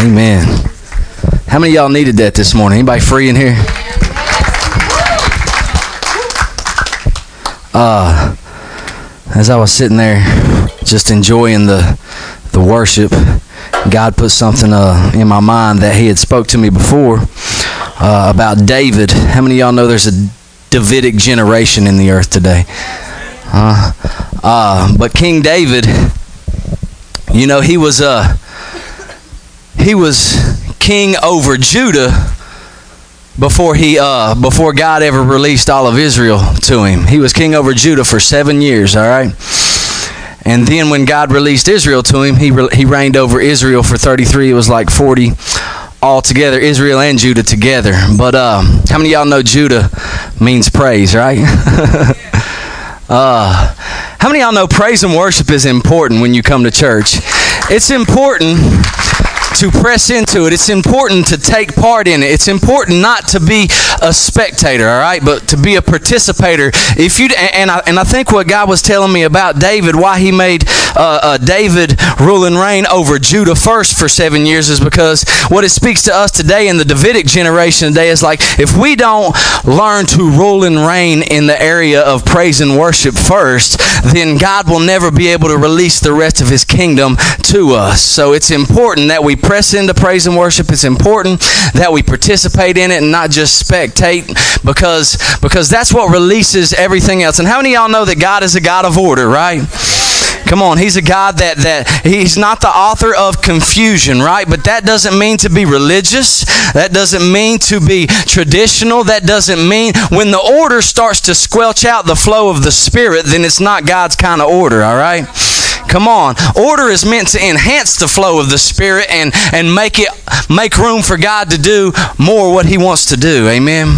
Amen. How many of y'all needed that this morning? Anybody free in here? As I was sitting there just enjoying the worship, God put something in my mind that he had spoke to me before about David. How many of y'all know there's a Davidic generation in the earth today? But King David, you know, he was king over Judah before God ever released all of Israel to him. He was king over Judah for 7 years, all right? And then when God released Israel to him, he reigned over Israel for 33. It was like 40 altogether, Israel and Judah together. But how many of y'all know Judah means praise, right? How many of y'all know praise and worship is important when you come to church? It's important to press into it. It's important to take part in it. It's important not to be a spectator, all right, but to be a participator. If you and I think what God was telling me about David, why he made David rule and reign over Judah first for 7 years, is because what it speaks to us today in the Davidic generation today is like, if we don't learn to rule and reign in the area of praise and worship first, then God will never be able to release the rest of his kingdom to us. So it's important that we press into praise and worship. It's important that we participate in it and not just spectate, because that's what releases everything else. And how many of y'all know that God is a God of order, right? Come on, he's a God that he's not the author of confusion, right? But that doesn't mean to be religious. That doesn't mean to be traditional. That doesn't mean when the order starts to squelch out the flow of the Spirit, then it's not God's kind of order, all right? Come on. Order is meant to enhance the flow of the Spirit and make room for God to do more what he wants to do. Amen.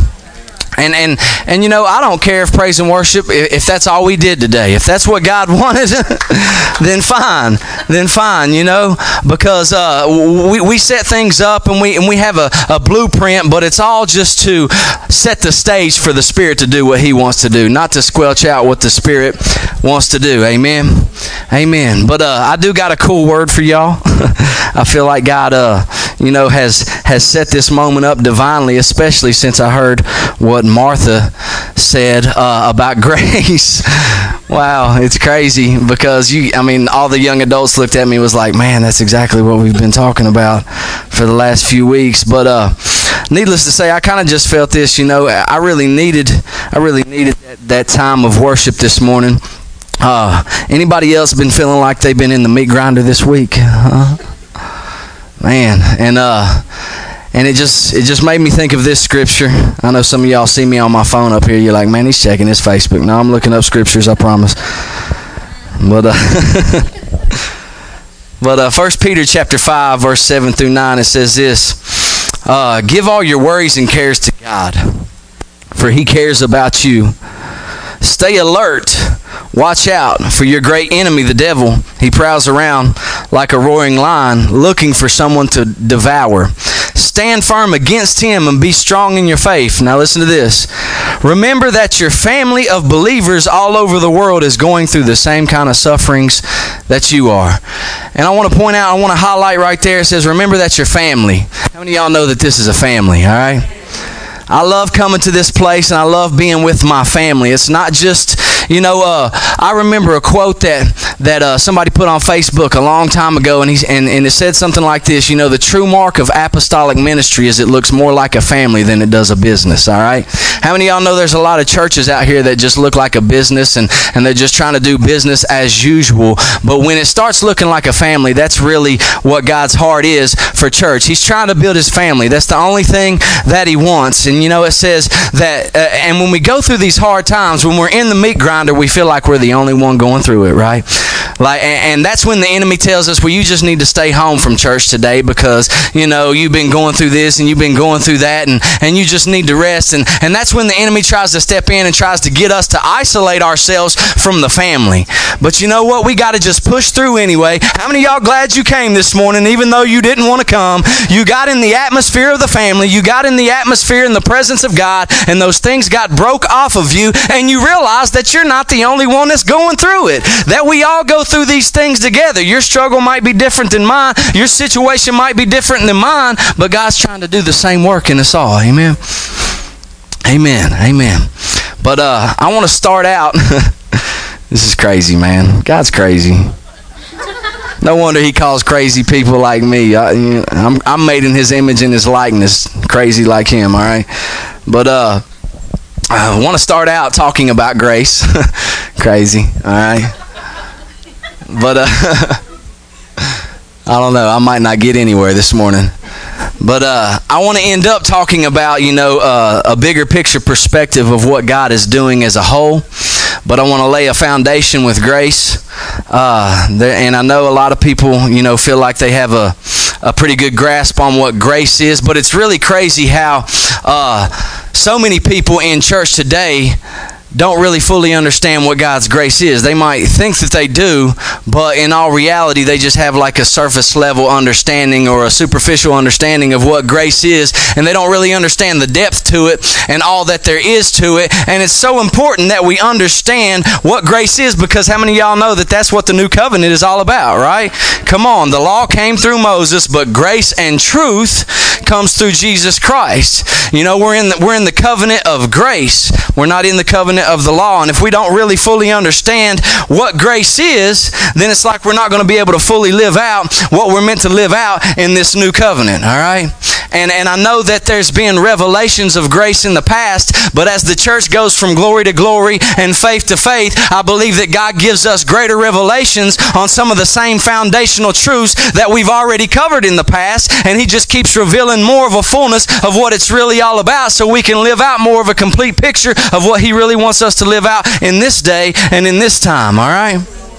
And you know, I don't care if praise and worship, if that's all we did today. If that's what God wanted, then fine, you know, because we set things up and we have a blueprint, but it's all just to set the stage for the Spirit to do what he wants to do, not to squelch out what the Spirit wants to do. Amen. Amen. But I do got a cool word for y'all. I feel like God you know, has set this moment up divinely, especially since I heard what Martha said about grace. Wow, it's crazy, because all the young adults looked at me and was like, man, that's exactly what we've been talking about for the last few weeks. But needless to say, I kind of just felt this, you know, I really needed that time of worship this morning. Anybody else been feeling like they've been in the meat grinder this week? Man, and it just made me think of this scripture. I know some of y'all see me on my phone up here. You're like, man, he's checking his Facebook. No, I'm looking up scriptures, I promise. But 1 Peter chapter 5, verse 7 through 9, it says this: give all your worries and cares to God, for he cares about you. Stay alert. Watch out for your great enemy, the devil. He prowls around like a roaring lion, looking for someone to devour. Stand firm against him and be strong in your faith. Now listen to this. Remember that your family of believers all over the world is going through the same kind of sufferings that you are. And I want to point out, I want to highlight right there, it says, remember that your family. How many of y'all know that this is a family, all right? I love coming to this place, and I love being with my family. It's not just, you know, I remember a quote that somebody put on Facebook a long time ago, and it said something like this: you know, the true mark of apostolic ministry is it looks more like a family than it does a business, all right? How many of y'all know there's a lot of churches out here that just look like a business, and they're just trying to do business as usual? But when it starts looking like a family, that's really what God's heart is for church. He's trying to build his family. That's the only thing that he wants. And you know, it says that, and when we go through these hard times, when we're in the meat grinder, we feel like we're the only one going through it, right? And that's when the enemy tells us, well, you just need to stay home from church today because, you know, you've been going through this and you've been going through that, and you just need to rest. And that's when the enemy tries to step in and tries to get us to isolate ourselves from the family. But you know what? We got to just push through anyway. How many of y'all glad you came this morning, even though you didn't want to come? You got in the atmosphere of the family. You got in the atmosphere in the presence of God, and those things got broke off of you, and you realized that you're not the only one that's going through it. That we all go through these things together. Your struggle might be different than mine. Your situation might be different than mine, but God's trying to do the same work in us all. Amen. Amen. Amen. But I want to start out. This is crazy, man. God's crazy. No wonder he calls crazy people like me. I'm made in his image and his likeness. Crazy like him, all right? But I want to start out talking about grace. Crazy, all right? But I don't know. I might not get anywhere this morning. But I want to end up talking about, a bigger picture perspective of what God is doing as a whole. But I want to lay a foundation with grace. And I know a lot of people, feel like they have a pretty good grasp on what grace is. But it's really crazy how so many people in church today don't really fully understand what God's grace is. They might think that they do, but in all reality, they just have like a surface level understanding or a superficial understanding of what grace is, and they don't really understand the depth to it and all that there is to it. And it's so important that we understand what grace is, because how many of y'all know that that's what the new covenant is all about, right? Come on, the law came through Moses, but grace and truth comes through Jesus Christ. We're in the covenant of grace. We're not in the covenant of the law. And if we don't really fully understand what grace is, then it's like we're not going to be able to fully live out what we're meant to live out in this new covenant, all right? And I know that there's been revelations of grace in the past, but as the church goes from glory to glory and faith to faith, I believe that God gives us greater revelations on some of the same foundational truths that we've already covered in the past, and He just keeps revealing more of a fullness of what it's really all about, so we can live out more of a complete picture of what He really wants us to live out in this day and in this time, all right?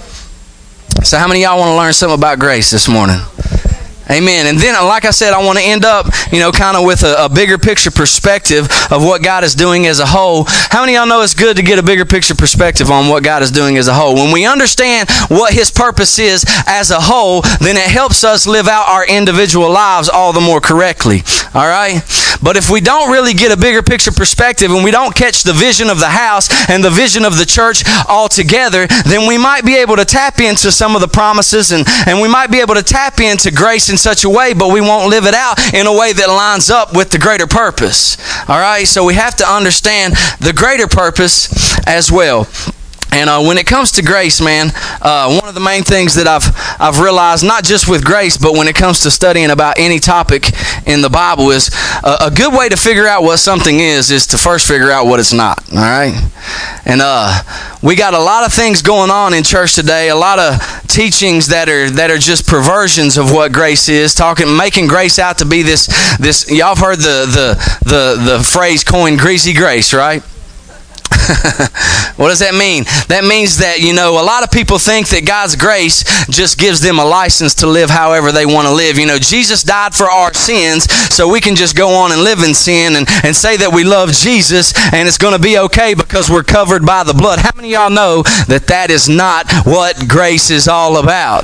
So how many of y'all want to learn something about grace this morning? Amen. And then, like I said, I want to end up, kind of with a bigger picture perspective of what God is doing as a whole. How many of y'all know it's good to get a bigger picture perspective on what God is doing as a whole? When we understand what His purpose is as a whole, then it helps us live out our individual lives all the more correctly. All right? But if we don't really get a bigger picture perspective and we don't catch the vision of the house and the vision of the church all together, then we might be able to tap into some of the promises and we might be able to tap into grace in such a way, but we won't live it out in a way that lines up with the greater purpose. All right? So we have to understand the greater purpose as well. And when it comes to grace, man, one of the main things that I've realized, not just with grace, but when it comes to studying about any topic in the Bible, is a good way to figure out what something is to first figure out what it's not. All right? And we got a lot of things going on in church today, a lot of teachings that are just perversions of what grace is, making grace out to be this. Y'all have heard the phrase coined greasy grace, right? What does that mean? That means that, a lot of people think that God's grace just gives them a license to live however they want to live. Jesus died for our sins, so we can just go on and live in sin and say that we love Jesus and it's going to be okay because we're covered by the blood. How many of y'all know that is not what grace is all about?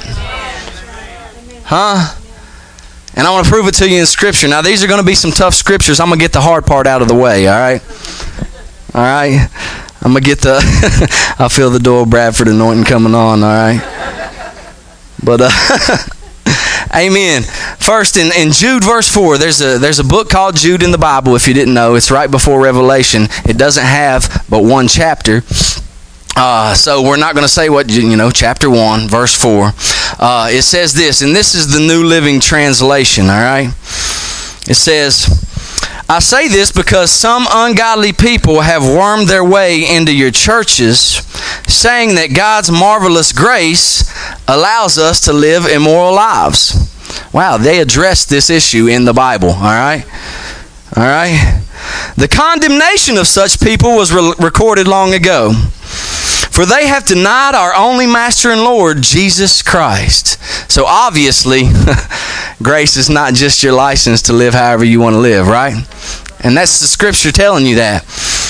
Huh? And I want to prove it to you in Scripture. Now, these are going to be some tough scriptures. I'm going to get the hard part out of the way, all right? All right, I'm going to get I feel the Doyle Bradford anointing coming on, all right? But, amen. First, in Jude verse 4, there's a book called Jude in the Bible, if you didn't know. It's right before Revelation. It doesn't have but one chapter. So we're not going to say what, chapter 1, verse 4. It says this, and this is the New Living Translation, all right? It says, I say this because some ungodly people have wormed their way into your churches, saying that God's marvelous grace allows us to live immoral lives. Wow, they addressed this issue in the Bible, all right? All right? The condemnation of such people was recorded long ago. For they have denied our only Master and Lord, Jesus Christ. So obviously, grace is not just your license to live however you want to live, right? And that's the Scripture telling you that.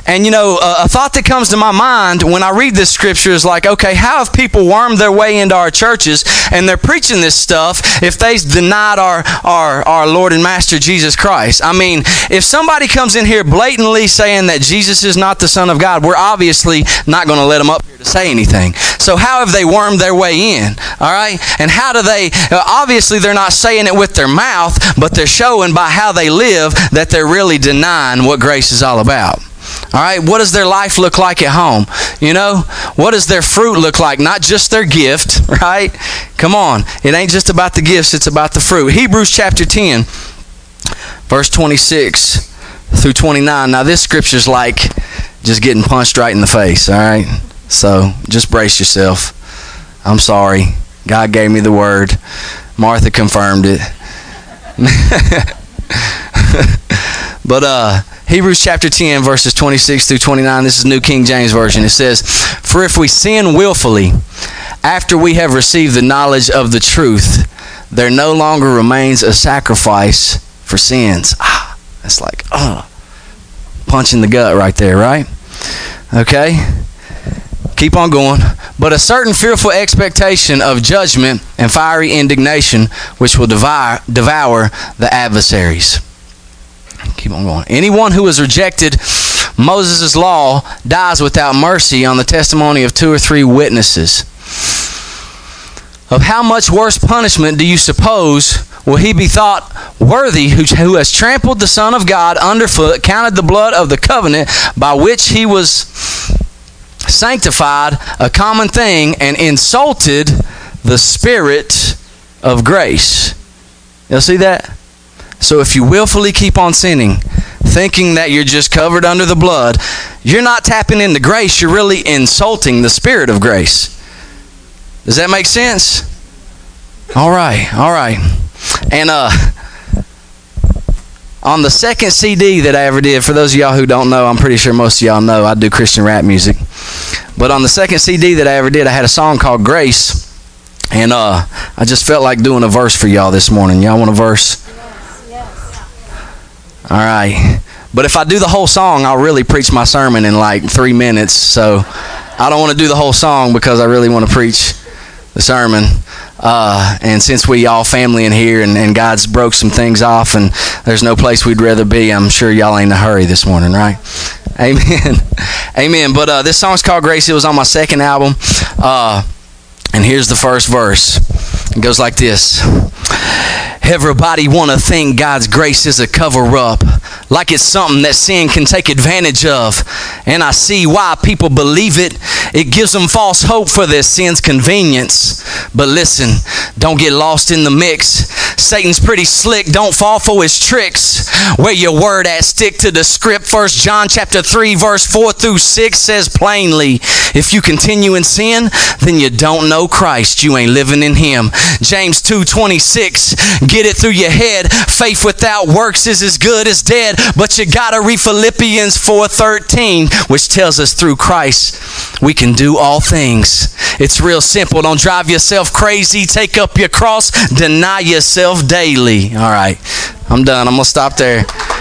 And you know, a thought that comes to my mind when I read this scripture is like, okay, how have people wormed their way into our churches and they're preaching this stuff if they denied our Lord and Master Jesus Christ? I mean, if somebody comes in here blatantly saying that Jesus is not the Son of God, we're obviously not going to let them up here to say anything. So how have they wormed their way in? All right? And how do they, obviously they're not saying it with their mouth, but they're showing by how they live that they're really denying what grace is all about. All right, what does their life look like at home? You know, what does their fruit look like? Not just their gift, right? Come on, it ain't just about the gifts, it's about the fruit. Hebrews chapter 10, verse 26 through 29. Now this scripture's like just getting punched right in the face, all right? So just brace yourself. I'm sorry. God gave me the word. Martha confirmed it. But Hebrews chapter 10, verses 26 through 29, this is New King James Version. It says, "For if we sin willfully, after we have received the knowledge of the truth, there no longer remains a sacrifice for sins." That's like, punch in the gut right there, right? Okay? Keep on going. "But a certain fearful expectation of judgment and fiery indignation, which will devour the adversaries." Keep on going. "Anyone who has rejected Moses' law dies without mercy on the testimony of 2 or 3 witnesses. Of how much worse punishment do you suppose will he be thought worthy who has trampled the Son of God underfoot, counted the blood of the covenant by which he was sanctified a common thing, and insulted the Spirit of grace?" You'll see that? So if you willfully keep on sinning, thinking that you're just covered under the blood, you're not tapping into grace, you're really insulting the Spirit of grace. Does that make sense? All right. And on the second CD that I ever did, for those of y'all who don't know, I'm pretty sure most of y'all know, I do Christian rap music. But on the second CD that I ever did, I had a song called Grace. And I just felt like doing a verse for y'all this morning. Y'all want a verse? All right. But if I do the whole song, I'll really preach my sermon in like 3 minutes. So I don't want to do the whole song because I really want to preach the sermon. And since we all family in here and God's broke some things off and there's no place we'd rather be, I'm sure y'all ain't in a hurry this morning, right? Amen. Amen. But this song's called Grace. It was on my second album. And here's the first verse. It goes like this. "Everybody want to think God's grace is a cover-up, like it's something that sin can take advantage of. And I see why people believe it. It gives them false hope for their sin's convenience. But listen, don't get lost in the mix. Satan's pretty slick, don't fall for his tricks. Where your word at, stick to the script. 1 John chapter 3, verse 4 through 6 says plainly, if you continue in sin, then you don't know Christ. You ain't living in him. James 2:26, get it through your head. Faith without works is as good as dead. But you gotta read Philippians 4:13, which tells us through Christ we can do all things. It's real simple. Don't drive yourself crazy. Take up your cross. Deny yourself daily. All right, I'm done. I'm going to stop there.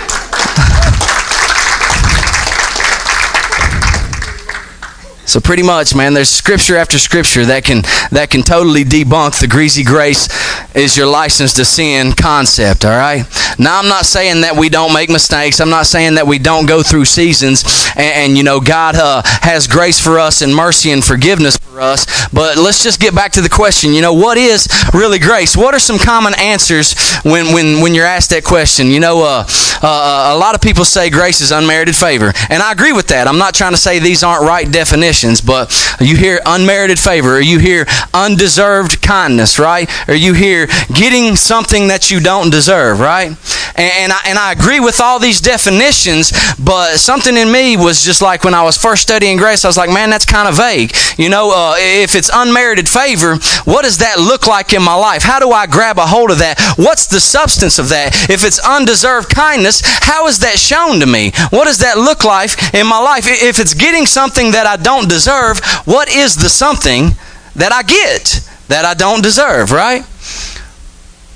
So pretty much, man, there's scripture after scripture that can totally debunk the greasy grace is your license to sin concept, all right? Now, I'm not saying that we don't make mistakes. I'm not saying that we don't go through seasons and you know, God has grace for us and mercy and forgiveness for us. But let's just get back to the question, you know, what is really grace? What are some common answers when you're asked that question? You know, a lot of people say grace is unmerited favor. And I agree with that. I'm not trying to say these aren't right definitions, but you hear unmerited favor, or you hear undeserved kindness, right? Or you hear getting something that you don't deserve, right? And I agree with all these definitions, but something in me was just like when I was first studying grace, I was like, man, that's kind of vague. You know, if it's unmerited favor, what does that look like in my life? How do I grab a hold of that? What's the substance of that? If it's undeserved kindness, how is that shown to me? What does that look like in my life? If it's getting something that I don't deserve, what is the something that I get that I don't deserve, right?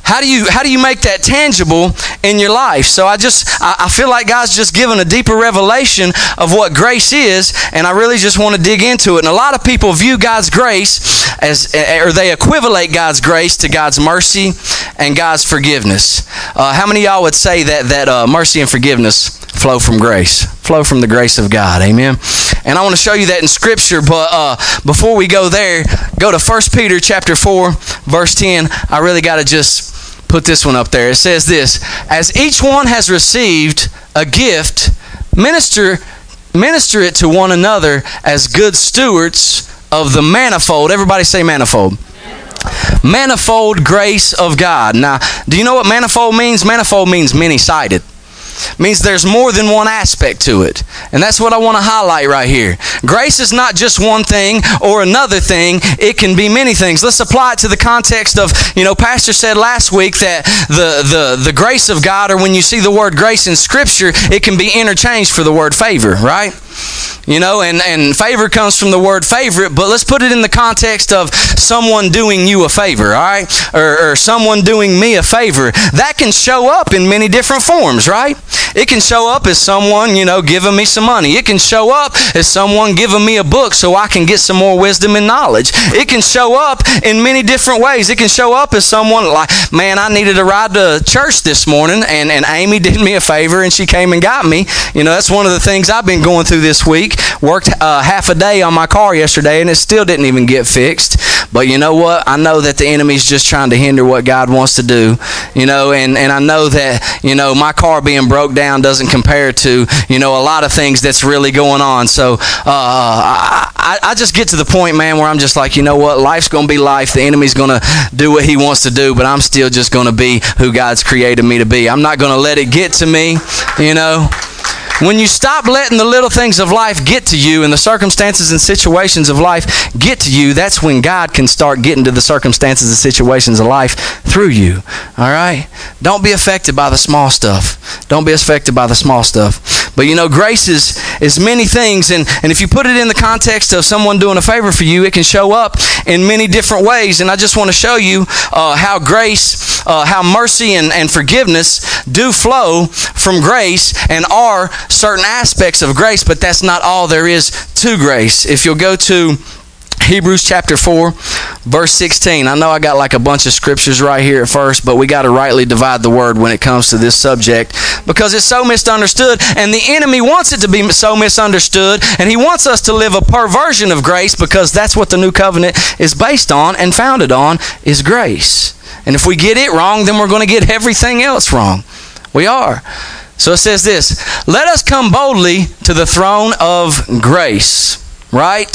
How do you make that tangible in your life? So I feel like God's just given a deeper revelation of what grace is, and I really just want to dig into it. And a lot of people view God's grace or they equivalent God's grace to God's mercy and God's forgiveness. How many of y'all would say that mercy and forgiveness flow from grace, flow from the grace of God? Amen. And I want to show you that in Scripture, but before we go there, go to 1 Peter chapter 4, verse 10. I really got to just put this one up there. It says this: as each one has received a gift, minister it to one another as good stewards of the manifold. Everybody say manifold. Manifold grace of God. Now, do you know what manifold means? Manifold means many-sided. Means there's more than one aspect to it. And that's what I want to highlight right here. Grace is not just one thing or another thing. It can be many things. Let's apply it to the context of, Pastor said last week that the grace of God, or when you see the word grace in Scripture, it can be interchanged for the word favor, right? And favor comes from the word favorite, but let's put it in the context of someone doing you a favor, all right? Or someone doing me a favor. That can show up in many different forms, right? It can show up as someone, giving me some money. It can show up as someone giving me a book so I can get some more wisdom and knowledge. It can show up in many different ways. It can show up as someone like, man, I needed a ride to church this morning, and Amy did me a favor, and she came and got me. That's one of the things I've been going through this week. Worked half a day on my car yesterday, and it still didn't even get fixed. But you know what? I know that the enemy's just trying to hinder what God wants to do. And I know that, my car being broke down doesn't compare to, a lot of things that's really going on. So I just get to the point, man, where I'm just like, you know what? Life's going to be life. The enemy's going to do what he wants to do, but I'm still just going to be who God's created me to be. I'm not going to let it get to me, When you stop letting the little things of life get to you and the circumstances and situations of life get to you, that's when God can start getting to the circumstances and situations of life through you. All right? Don't be affected by the small stuff. Don't be affected by the small stuff. But grace is many things, and if you put it in the context of someone doing a favor for you, it can show up in many different ways. And I just want to show you how grace, how mercy and forgiveness do flow from grace and are certain aspects of grace, but that's not all there is to grace. If you'll go to Hebrews chapter 4, verse 16. I know I got like a bunch of scriptures right here at first, but we got to rightly divide the word when it comes to this subject because it's so misunderstood, and the enemy wants it to be so misunderstood, and he wants us to live a perversion of grace because that's what the new covenant is based on and founded on, is grace. And if we get it wrong, then we're going to get everything else wrong. We are. So it says this: let us come boldly to the throne of grace, right?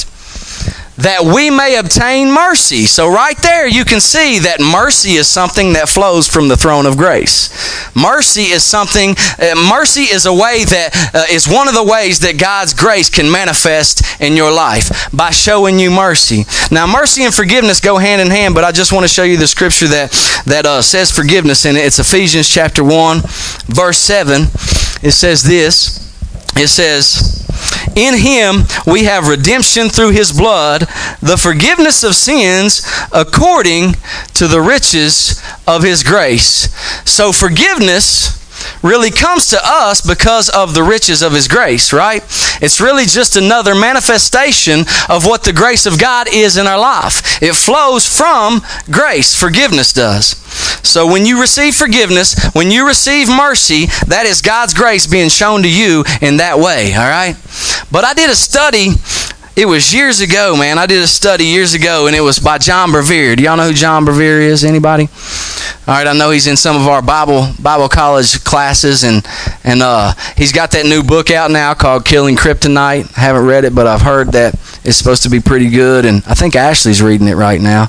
That we may obtain mercy. So right there you can see that mercy is something that flows from the throne of grace. Mercy is something, mercy is a way that is one of the ways that God's grace can manifest in your life, by showing you mercy. Now mercy and forgiveness go hand in hand, but I just want to show you the scripture that says forgiveness in it. It's Ephesians chapter 1, verse 7. It says this. It says, in him we have redemption through his blood, the forgiveness of sins according to the riches of his grace. So forgiveness really comes to us because of the riches of his grace, right? It's really just another manifestation of what the grace of God is in our life. It flows from grace. Forgiveness does. So when you receive forgiveness, when you receive mercy, that is God's grace being shown to you in that way, all right? But I did a study. It was years ago, man. I did a study years ago, and it was by John Bevere. Do y'all know who John Bevere is? Anybody? All right, I know he's in some of our Bible college classes, and he's got that new book out now called Killing Kryptonite. I haven't read it, but I've heard that it's supposed to be pretty good, and I think Ashley's reading it right now.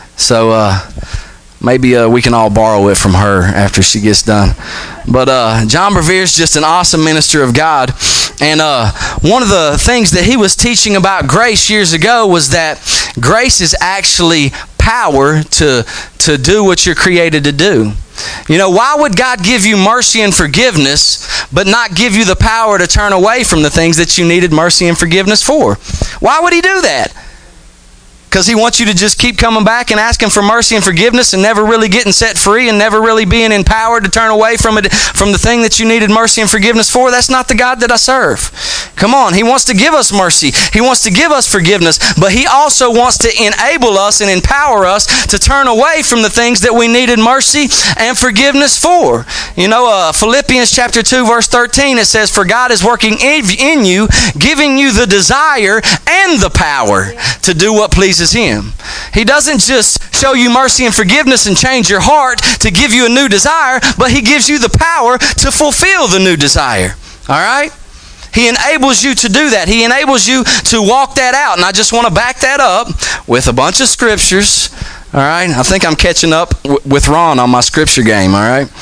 So maybe we can all borrow it from her after she gets done. But John Bevere is just an awesome minister of God. And one of the things that he was teaching about grace years ago was that grace is actually power to do what you're created to do. Why would God give you mercy and forgiveness, but not give you the power to turn away from the things that you needed mercy and forgiveness for? Why would he do that? Because he wants you to just keep coming back and asking for mercy and forgiveness and never really getting set free and never really being empowered to turn away from the thing that you needed mercy and forgiveness for. That's not the God that I serve. Come on, he wants to give us mercy. He wants to give us forgiveness, but he also wants to enable us and empower us to turn away from the things that we needed mercy and forgiveness for. You know, Philippians chapter 2 verse 13, it says, "For God is working in you, giving you the desire and the power to do what pleases him." He doesn't just show you mercy and forgiveness and change your heart to give you a new desire, but he gives you the power to fulfill the new desire. All right? He enables you to do that. He enables you to walk that out. And I just want to back that up with a bunch of scriptures. All right? I think I'm catching up with Ron on my scripture game. All right?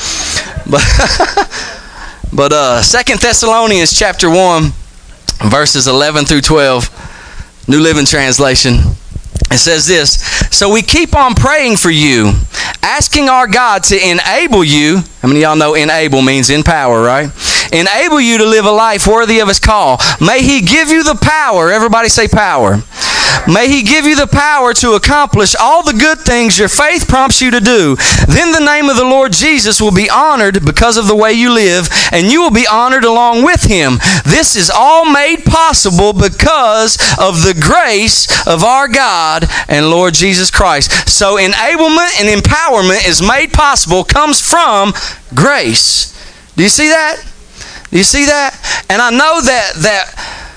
But 2 Thessalonians chapter 1, verses 11 through 12, New Living Translation. It says this: "So we keep on praying for you, asking our God to enable you." How many of y'all know enable means empower, right? "Enable you to live a life worthy of his call. May he give you the power." Everybody say power. "May he give you the power to accomplish all the good things your faith prompts you to do. Then the name of the Lord Jesus will be honored because of the way you live, and you will be honored along with him. This is all made possible because of the grace of our God and Lord Jesus Christ." So enablement and empowerment is made possible, comes from grace. Do you see that? Do you see that? And I know that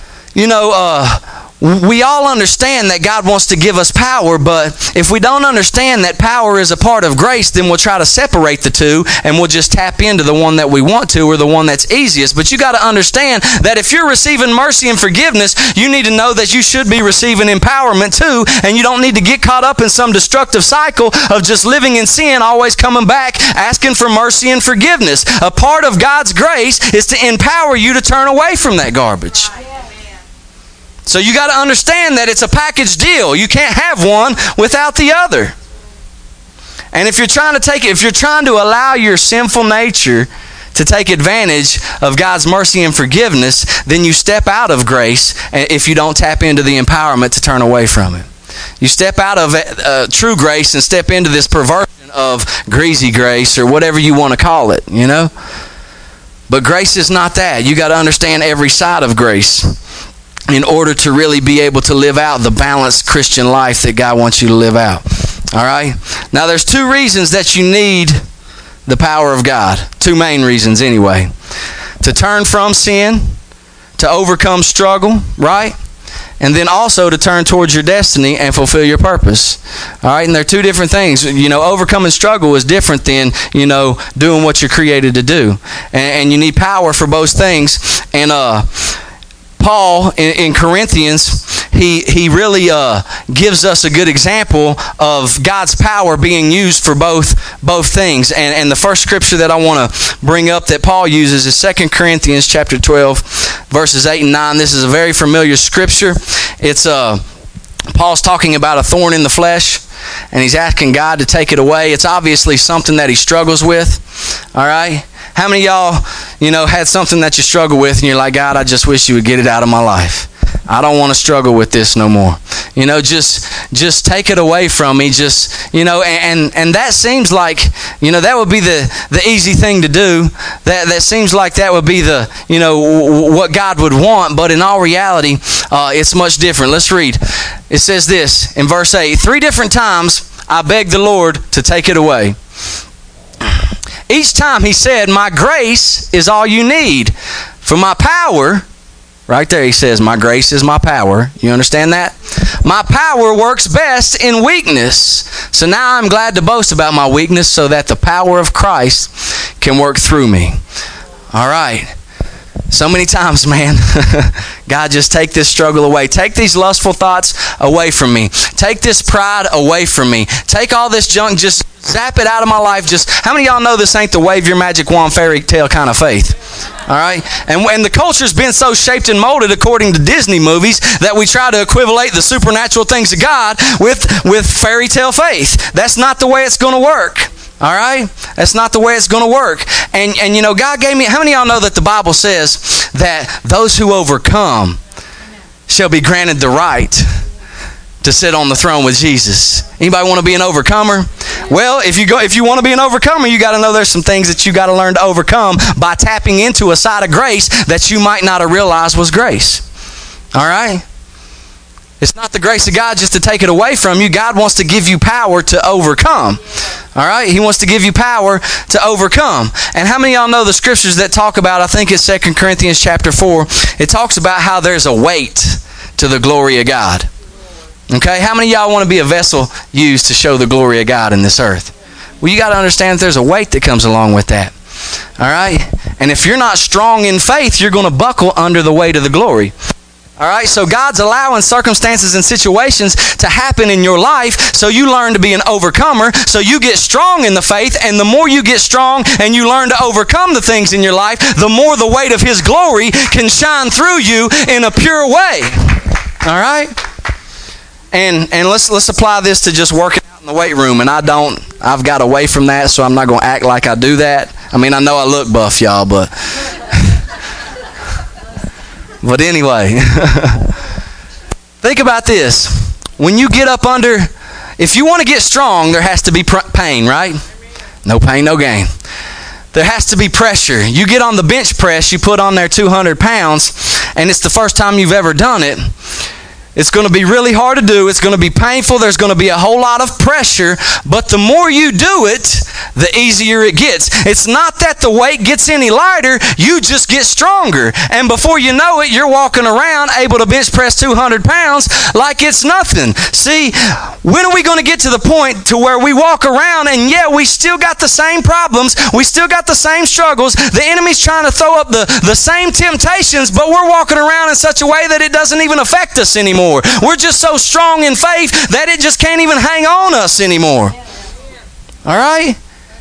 we all understand that God wants to give us power, but if we don't understand that power is a part of grace, then we'll try to separate the two and we'll just tap into the one that we want to or the one that's easiest. But you got to understand that if you're receiving mercy and forgiveness, you need to know that you should be receiving empowerment too, and you don't need to get caught up in some destructive cycle of just living in sin, always coming back asking for mercy and forgiveness. A part of God's grace is to empower you to turn away from that garbage. So you got to understand that it's a package deal. You can't have one without the other. And if you're trying to allow your sinful nature to take advantage of God's mercy and forgiveness, then you step out of grace if you don't tap into the empowerment to turn away from it. You step out of true grace and step into this perversion of greasy grace or whatever you want to call it, you know? But grace is not that. You got to understand every side of grace in order to really be able to live out the balanced Christian life that God wants you to live out. All right? Now, there's two reasons that you need the power of God. Two main reasons anyway. To turn from sin, to overcome struggle, right? And then also to turn towards your destiny and fulfill your purpose. All right? And they're two different things. You know, overcoming struggle is different than, doing what you're created to do. And you need power for both things. And Paul in Corinthians, he really gives us a good example of God's power being used for both things. And the first scripture that I want to bring up that Paul uses is 2 Corinthians chapter 12, verses 8 and 9. This is a very familiar scripture. It's Paul's talking about a thorn in the flesh, and he's asking God to take it away. It's obviously something that he struggles with. All right? How many of y'all, had something that you struggle with and you're like, God, I just wish you would get it out of my life. I don't want to struggle with this no more. Just take it away from me. And that seems like, that would be the easy thing to do. That seems like that would be the, what God would want. But in all reality, it's much different. Let's read. It says this in verse 8, 3 different times I begged the Lord to take it away. Each time he said, my grace is all you need. For my power, right there he says, my grace is my power. You understand that? My power works best in weakness. So now I'm glad to boast about my weakness so that the power of Christ can work through me. All right. So many times, man, God, just take this struggle away. Take these lustful thoughts away from me. Take this pride away from me. Take all this junk, just zap it out of my life. Just how many of y'all know this ain't the wave your magic wand fairy tale kind of faith? All right? And the culture's been so shaped and molded according to Disney movies that we try to equivalate the supernatural things of God with fairy tale faith. That's not the way it's going to work. All right? That's not the way it's going to work. And God gave me, how many of y'all know that the Bible says that those who overcome shall be granted the right to sit on the throne with Jesus. Anybody want to be an overcomer? Well, if you want to be an overcomer, you got to know there's some things that you got to learn to overcome by tapping into a side of grace that you might not have realized was grace. All right? It's not the grace of God just to take it away from you. God wants to give you power to overcome. All right? He wants to give you power to overcome. And how many of y'all know the scriptures that talk about, I think it's 2 Corinthians chapter 4, it talks about how there's a weight to the glory of God. Okay? How many of y'all want to be a vessel used to show the glory of God in this earth? Well, you got to understand that there's a weight that comes along with that. All right? And if you're not strong in faith, you're going to buckle under the weight of the glory. All right, so God's allowing circumstances and situations to happen in your life so you learn to be an overcomer, so you get strong in the faith, and the more you get strong and you learn to overcome the things in your life, the more the weight of His glory can shine through you in a pure way. All right? And let's apply this to just working out in the weight room, and I've got away from that, so I'm not going to act like I do that. I mean, I know I look buff, y'all, but... But anyway, think about this. When you get up under, if you want to get strong, there has to be pain, right? No pain, no gain. There has to be pressure. You get on the bench press, you put on there 200 pounds, and it's the first time you've ever done it. It's going to be really hard to do. It's going to be painful. There's going to be a whole lot of pressure. But the more you do it, the easier it gets. It's not that the weight gets any lighter. You just get stronger. And before you know it, you're walking around able to bench press 200 pounds like it's nothing. See, when are we going to get to the point to where we walk around and we still got the same problems. We still got the same struggles. The enemy's trying to throw up the same temptations, but we're walking around in such a way that it doesn't even affect us anymore. We're just so strong in faith that it just can't even hang on us anymore. All right?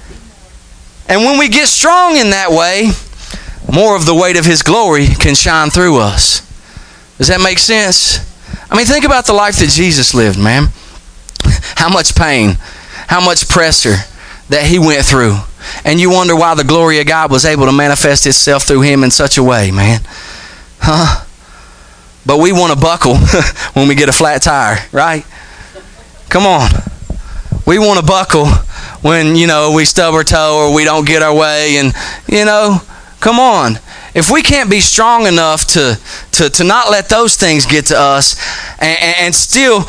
And when we get strong in that way, more of the weight of His glory can shine through us. Does that make sense? I mean, think about the life that Jesus lived, man. How much pain, how much pressure that He went through. And you wonder why the glory of God was able to manifest itself through Him in such a way, man. Huh? But we want to buckle when we get a flat tire, right? Come on. We want to buckle when, we stub our toe or we don't get our way. And, come on. If we can't be strong enough to not let those things get to us and still,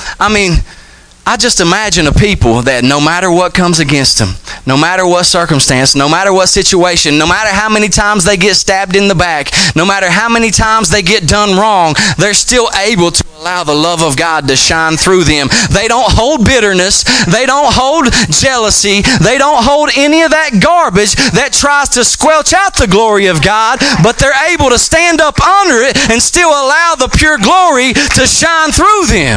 I just imagine a people that no matter what comes against them, no matter what circumstance, no matter what situation, no matter how many times they get stabbed in the back, no matter how many times they get done wrong, they're still able to allow the love of God to shine through them. They don't hold bitterness. They don't hold jealousy. They don't hold any of that garbage that tries to squelch out the glory of God, but they're able to stand up under it and still allow the pure glory to shine through them.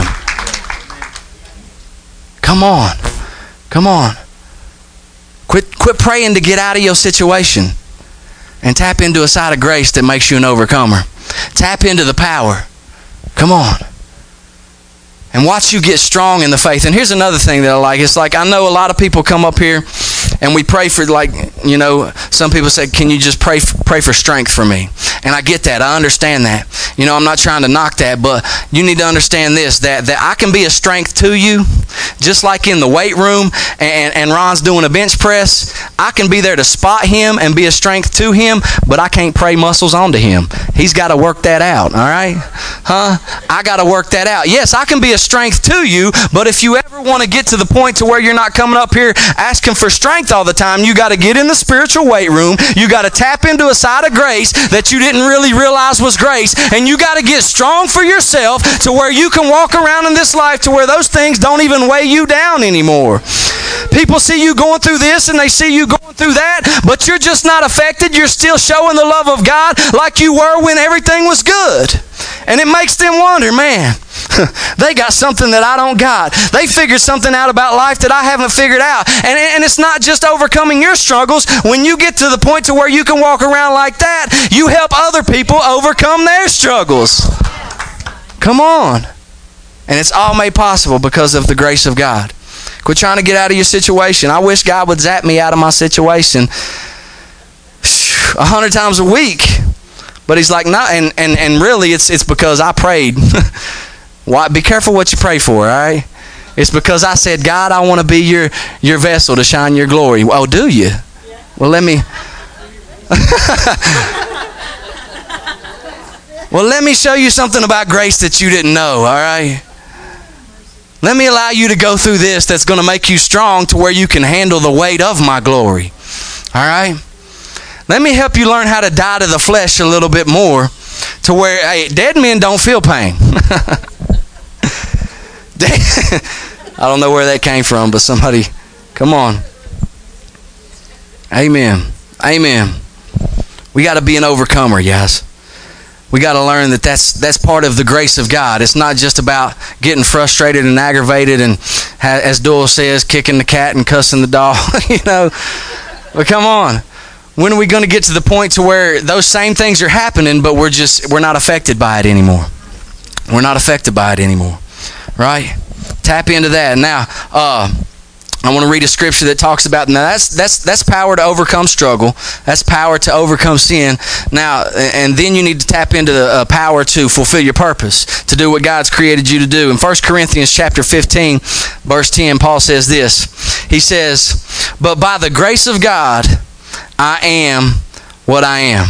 Come on. Come on. Quit praying to get out of your situation and tap into a side of grace that makes you an overcomer. Tap into the power. Come on. And watch you get strong in the faith. And here's another thing that I like. It's like I know a lot of people come up here and we pray for, some people say, can you just pray for strength for me? And I get that. I understand that. I'm not trying to knock that, but you need to understand this, that I can be a strength to you, just like in the weight room and Ron's doing a bench press. I can be there to spot him and be a strength to him, but I can't pray muscles onto him. He's got to work that out, all right? I got to work that out. Yes, I can be a strength to you, but if you ever want to get to the point to where you're not coming up here asking for strength all the time, you got to get in the spiritual weight room. You got to tap into a side of grace that you didn't really realize was grace, and you got to get strong for yourself to where you can walk around in this life to where those things don't even weigh you down anymore. People see you going through this and they see you going through that, but you're just not affected. You're still showing the love of God like you were when everything was good. And it makes them wonder, man, they got something that I don't got. They figured something out about life that I haven't figured out. And it's not just overcoming your struggles. When you get to the point to where you can walk around like that, you help other people overcome their struggles. Come on. And it's all made possible because of the grace of God. Quit trying to get out of your situation. I wish God would zap me out of my situation 100 times a week. But He's like, no, and really it's because I prayed. Why? Be careful what you pray for, all right? It's because I said, God, I want to be your vessel to shine your glory. Oh, do you? Well, let me... Well, let me show you something about grace that you didn't know, all right? Let me allow you to go through this that's going to make you strong to where you can handle the weight of my glory, all right? Let me help you learn how to die to the flesh a little bit more to where, hey, dead men don't feel pain. I don't know where that came from, but somebody, come on. Amen. Amen. We got to be an overcomer, guys. We got to learn that that's part of the grace of God. It's not just about getting frustrated and aggravated and, as Doyle says, kicking the cat and cussing the dog, you know. But come on. When are we going to get to the point to where those same things are happening, but we're not affected by it anymore? We're not affected by it anymore, right? Tap into that. Now, I want to read a scripture that talks about, now that's power to overcome struggle. That's power to overcome sin. Now, and then you need to tap into the power to fulfill your purpose, to do what God's created you to do. In 1 Corinthians chapter 15, verse 10, Paul says this. He says, "But by the grace of God, I am what I am.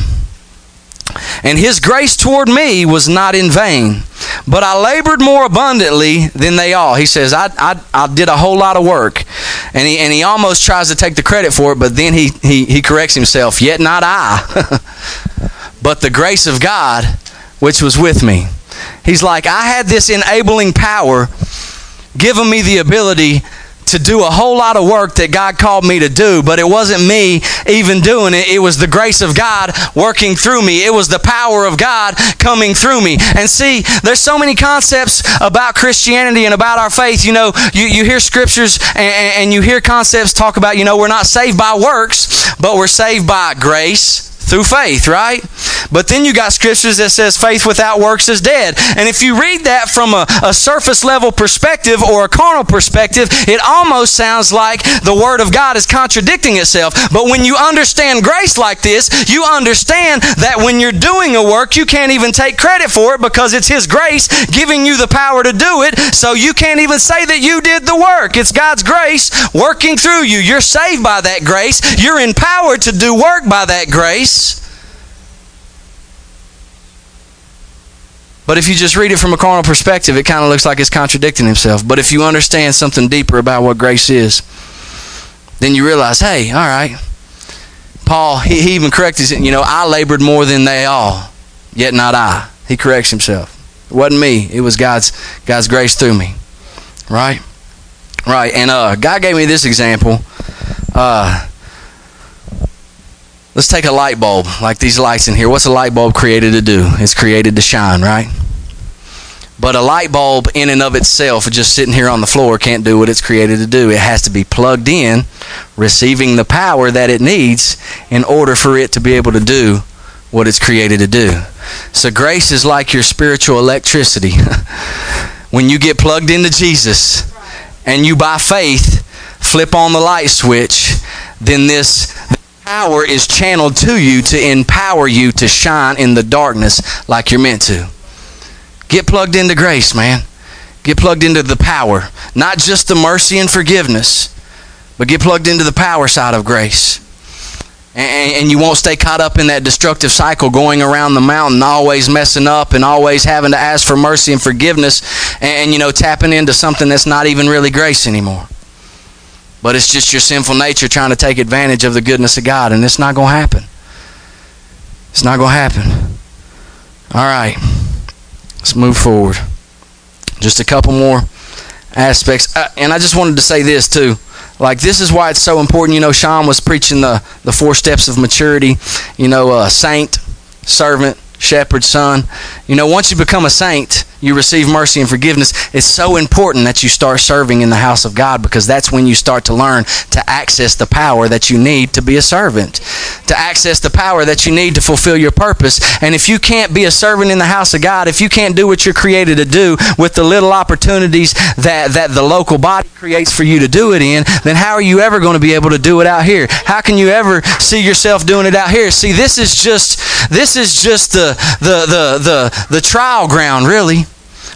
And his grace toward me was not in vain, but I labored more abundantly than they all." He says, I did a whole lot of work. And he almost tries to take the credit for it, but then he corrects himself. "Yet not I, but the grace of God, which was with me." He's like, I had this enabling power giving me the ability to do a whole lot of work that God called me to do, but it wasn't me even doing it. It was the grace of God working through me. It was the power of God coming through me. And see, there's so many concepts about Christianity and about our faith. You know, you hear scriptures and you hear concepts talk about, you know, we're not saved by works, but we're saved by grace through faith, right? But then you got scriptures that says faith without works is dead. And if you read that from a surface level perspective or a carnal perspective, it almost sounds like the Word of God is contradicting itself. But when you understand grace like this, you understand that when you're doing a work, you can't even take credit for it because it's His grace giving you the power to do it. So you can't even say that you did the work. It's God's grace working through you. You're saved by that grace. You're empowered to do work by that grace. But if you just read it from a carnal perspective, it kind of looks like it's contradicting himself. But if you understand something deeper about what grace is, then you realize, hey, all right. Paul, he even corrects it, you know, I labored more than they all, yet not I. He corrects himself. It wasn't me. It was God's grace through me. Right? Right. And God gave me this example. Let's take a light bulb, like these lights in here. What's a light bulb created to do? It's created to shine, right? But a light bulb in and of itself, just sitting here on the floor, can't do what it's created to do. It has to be plugged in, receiving the power that it needs in order for it to be able to do what it's created to do. So grace is like your spiritual electricity. When you get plugged into Jesus and you by faith flip on the light switch, then this power is channeled to you to empower you to shine in the darkness like you're meant to. Get plugged into grace, man. Get plugged into the power. Not just the mercy and forgiveness, but get plugged into the power side of grace. And you won't stay caught up in that destructive cycle going around the mountain, always messing up and always having to ask for mercy and forgiveness and you know, tapping into something that's not even really grace anymore. But it's just your sinful nature trying to take advantage of the goodness of God, and it's not going to happen. It's not going to happen. All right. Let's move forward. Just a couple more aspects. And I just wanted to say this too. Like, this is why it's so important. You know, Sean was preaching the 4 steps of maturity. You know, saint, servant, shepherd, son. You know, once you become a saint, you receive mercy and forgiveness. It's so important that you start serving in the house of God, because that's when you start to learn to access the power that you need to be a servant, to access the power that you need to fulfill your purpose. And if you can't be a servant in the house of God, if you can't do what you're created to do with the little opportunities that the local body creates for you to do it in, then how are you ever going to be able to do it out here? How can you ever see yourself doing it out here? See, this is just the trial ground, really,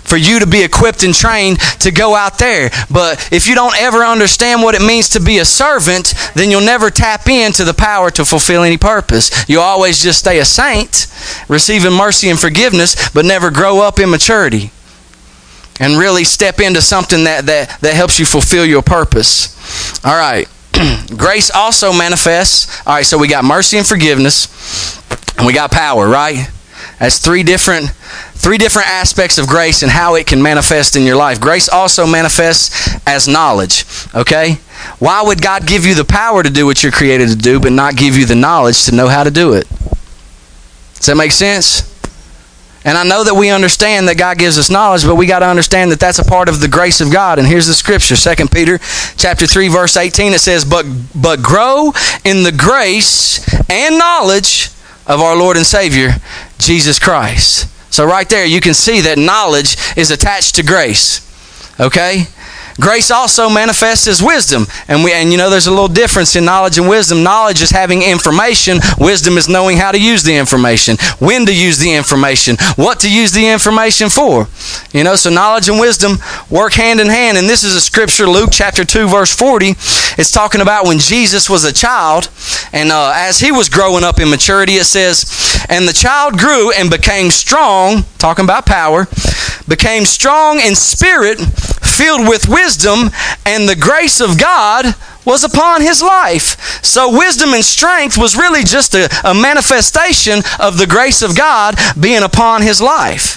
for you to be equipped and trained to go out there. But if you don't ever understand what it means to be a servant, then you'll never tap into the power to fulfill any purpose. You'll always just stay a saint, receiving mercy and forgiveness, but never grow up in maturity and really step into something that helps you fulfill your purpose. All right. Grace also manifests. All right, so we got mercy and forgiveness, and we got power, right? That's three different aspects of grace and how it can manifest in your life. Grace also manifests as knowledge, okay? Why would God give you the power to do what you're created to do, but not give you the knowledge to know how to do it? Does that make sense? And I know that we understand that God gives us knowledge, but we got to understand that that's a part of the grace of God. And here's the scripture, 2 Peter chapter 3, verse 18. It says, But grow in the grace and knowledge of our Lord and Savior, Jesus Christ. So right there, you can see that knowledge is attached to grace. Okay? Grace also manifests as wisdom. And you know there's a little difference in knowledge and wisdom. Knowledge is having information. Wisdom is knowing how to use the information. When to use the information. What to use the information for. You know, so knowledge and wisdom work hand in hand. And this is a scripture, Luke chapter 2, verse 40. It's talking about when Jesus was a child. And as he was growing up in maturity, it says, And the child grew and became strong, talking about power, became strong in spirit, filled with wisdom, and the grace of God was upon his life. So wisdom and strength was really just a manifestation of the grace of God being upon his life.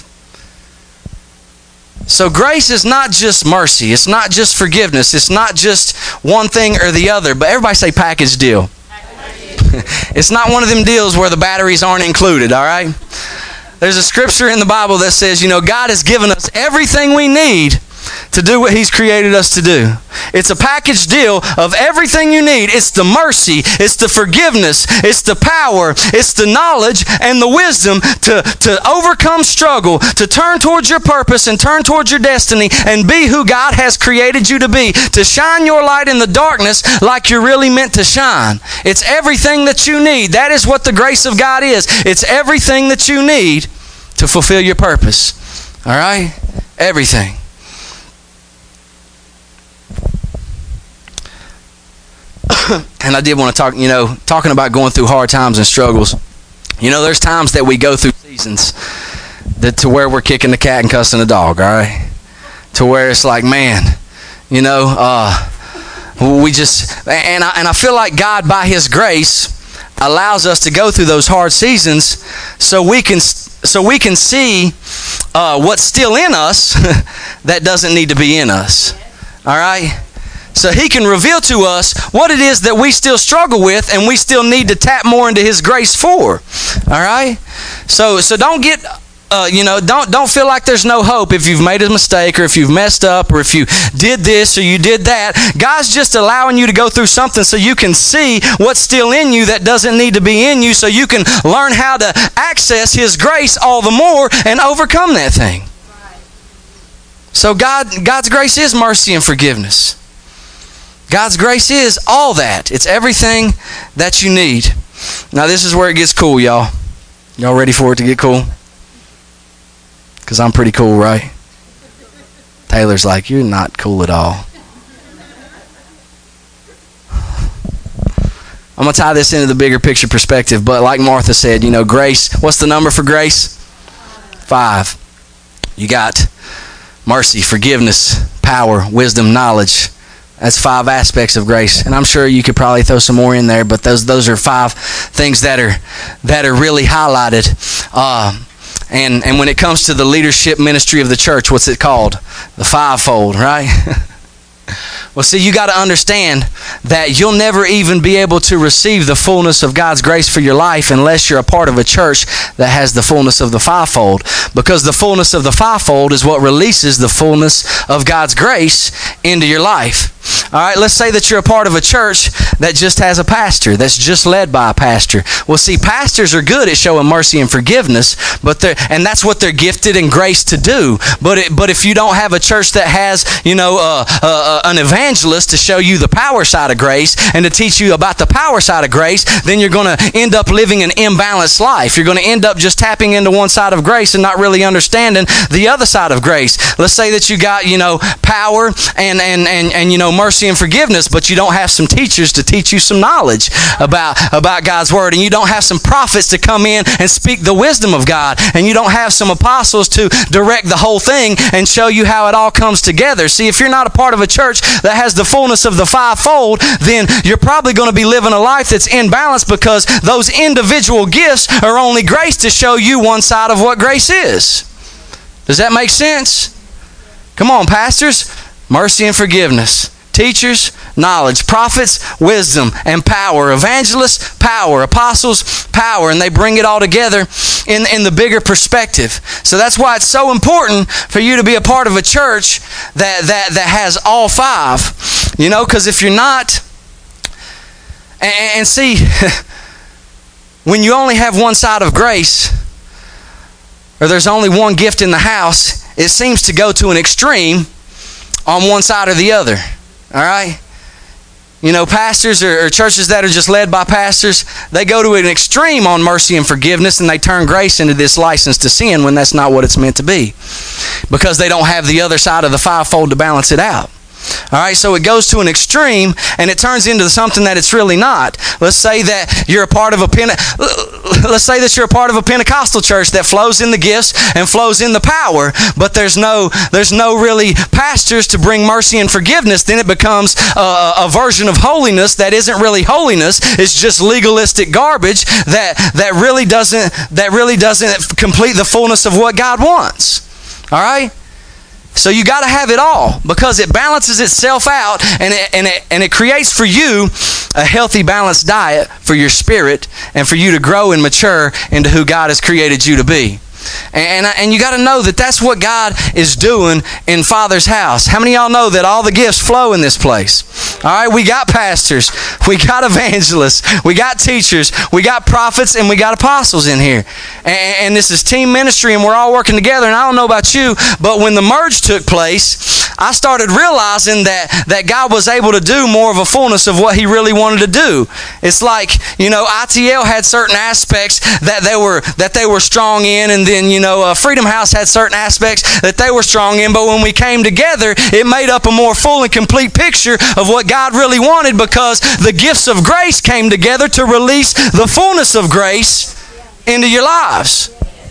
So grace is not just mercy. It's not just forgiveness. It's not just one thing or the other. But everybody say package deal. It's not one of them deals where the batteries aren't included, all right? There's a scripture in the Bible that says, you know, God has given us everything we need to do what he's created us to do. It's a package deal of everything you need. It's the mercy, it's the forgiveness, it's the power, it's the knowledge and the wisdom to overcome struggle, to turn towards your purpose and turn towards your destiny and be who God has created you to be, to shine your light in the darkness like you're really meant to shine. It's everything that you need. That is what the grace of God is. It's everything that you need to fulfill your purpose. All right? Everything. And I did want to talk, you know, talking about going through hard times and struggles. You know, there's times that we go through seasons to where we're kicking the cat and cussing the dog, all right? To where it's like, man, you know, we just, and I feel like God, by his grace, allows us to go through those hard seasons so we can see what's still in us that doesn't need to be in us, all right? So he can reveal to us what it is that we still struggle with and we still need to tap more into his grace for. All right? So don't get, don't feel like there's no hope if you've made a mistake or if you've messed up or if you did this or you did that. God's just allowing you to go through something so you can see what's still in you that doesn't need to be in you, so you can learn how to access his grace all the more and overcome that thing. So God's grace is mercy and forgiveness. God's grace is all that. It's everything that you need. Now this is where it gets cool, y'all. Y'all ready for it to get cool? Because I'm pretty cool, right? Taylor's like, you're not cool at all. I'm going to tie this into the bigger picture perspective, but like Martha said, you know, grace, what's the number for grace? 5. You got mercy, forgiveness, power, wisdom, knowledge. That's 5 aspects of grace, and I'm sure you could probably throw some more in there. But those are 5 things that are really highlighted. And when it comes to the leadership ministry of the church, what's it called? The fivefold, right? Well, see, you got to understand that you'll never even be able to receive the fullness of God's grace for your life unless you're a part of a church that has the fullness of the fivefold. Because the fullness of the fivefold is what releases the fullness of God's grace into your life. All right, let's say that you're a part of a church that just has a pastor, that's just led by a pastor. Well, see, pastors are good at showing mercy and forgiveness, and that's what they're gifted and graced to do. But if you don't have a church that has, an evangelist to show you the power side of grace and to teach you about the power side of grace, then you're going to end up living an imbalanced life. You're going to end up just tapping into one side of grace and not really understanding the other side of grace. Let's say that you got, power and mercy and forgiveness, but you don't have some teachers to teach you some knowledge about God's word, and you don't have some prophets to come in and speak the wisdom of God, and you don't have some apostles to direct the whole thing and show you how it all comes together. See, if you're not a part of a church that has the fullness of the fivefold, then you're probably going to be living a life that's imbalanced, because those individual gifts are only grace to show you one side of what grace is. Does that make sense? Come on, pastors, mercy and forgiveness. Teachers, knowledge. Prophets, wisdom and power. Evangelists, power. Apostles, power. And they bring it all together in the bigger perspective. So that's why it's so important for you to be a part of a church that has all five. Because if you're not, and see, when you only have one side of grace, or there's only one gift in the house, it seems to go to an extreme on one side or the other. All right? Pastors or churches that are just led by pastors, they go to an extreme on mercy and forgiveness, and they turn grace into this license to sin when that's not what it's meant to be, because they don't have the other side of the fivefold to balance it out. All right, so it goes to an extreme, and it turns into something that it's really not. Let's say that you're a part of a Pentecostal church that flows in the gifts and flows in the power, but there's no really pastors to bring mercy and forgiveness. Then it becomes a version of holiness that isn't really holiness. It's just legalistic garbage that really doesn't complete the fullness of what God wants. All right. So you got to have it all, because it balances itself out, and it creates for you a healthy, balanced diet for your spirit, and for you to grow and mature into who God has created you to be. And you got to know that that's what God is doing in Father's house. How many of y'all know that all the gifts flow in this place? All right, we got pastors, we got evangelists, we got teachers, we got prophets, and we got apostles in here. And this is team ministry, and we're all working together. And I don't know about you, but when the merge took place, I started realizing that God was able to do more of a fullness of what He really wanted to do. It's like, ITL had certain aspects that they were strong in, and then Freedom House had certain aspects that they were strong in. But when we came together, it made up a more full and complete picture of what God really wanted, because the gifts of grace came together to release the fullness of grace into your lives.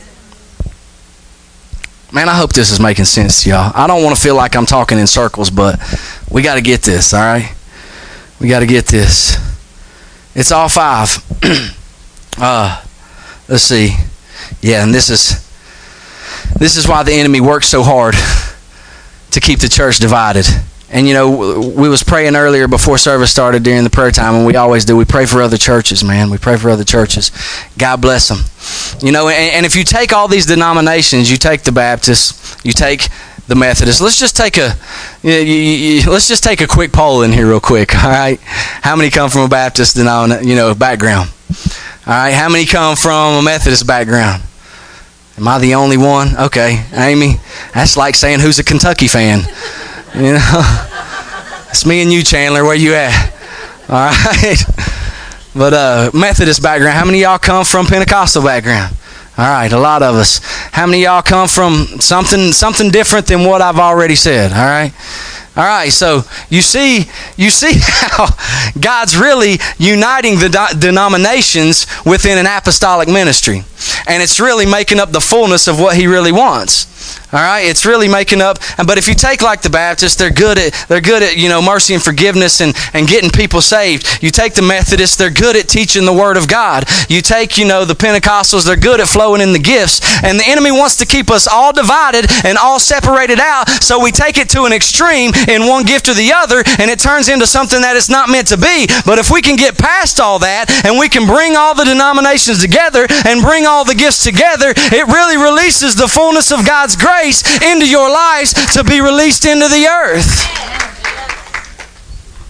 Man, I hope this is making sense to y'all. I don't want to feel like I'm talking in circles, but we got to get this, all right? We got to get this. It's all five. Let's see. Yeah, and this is why the enemy works so hard to keep the church divided. And we was praying earlier before service started during the prayer time, and we always do. We pray for other churches, man. We pray for other churches. God bless them. And if you take all these denominations, you take the Baptists, you take the Methodists. Let's just take a quick poll in here real quick. All right, how many come from a Baptist background? All right, how many come from a Methodist background? Am I the only one? Okay, Amy, that's like saying who's a Kentucky fan. It's me and you, Chandler. Where you at? All right. But Methodist background. How many of y'all come from Pentecostal background? All right, a lot of us. How many of y'all come from something different than what I've already said? All right. All right, so you see how God's really uniting the denominations within an apostolic ministry. And it's really making up the fullness of what He really wants. All right, it's really making up. But if you take like the Baptists, they're good at mercy and forgiveness and getting people saved. You take the Methodists, they're good at teaching the Word of God. You take the Pentecostals, they're good at flowing in the gifts. And the enemy wants to keep us all divided and all separated out. So we take it to an extreme in one gift or the other, and it turns into something that it's not meant to be. But if we can get past all that, and we can bring all the denominations together and bring all the gifts together, it really releases the fullness of God's grace into your lives to be released into the earth.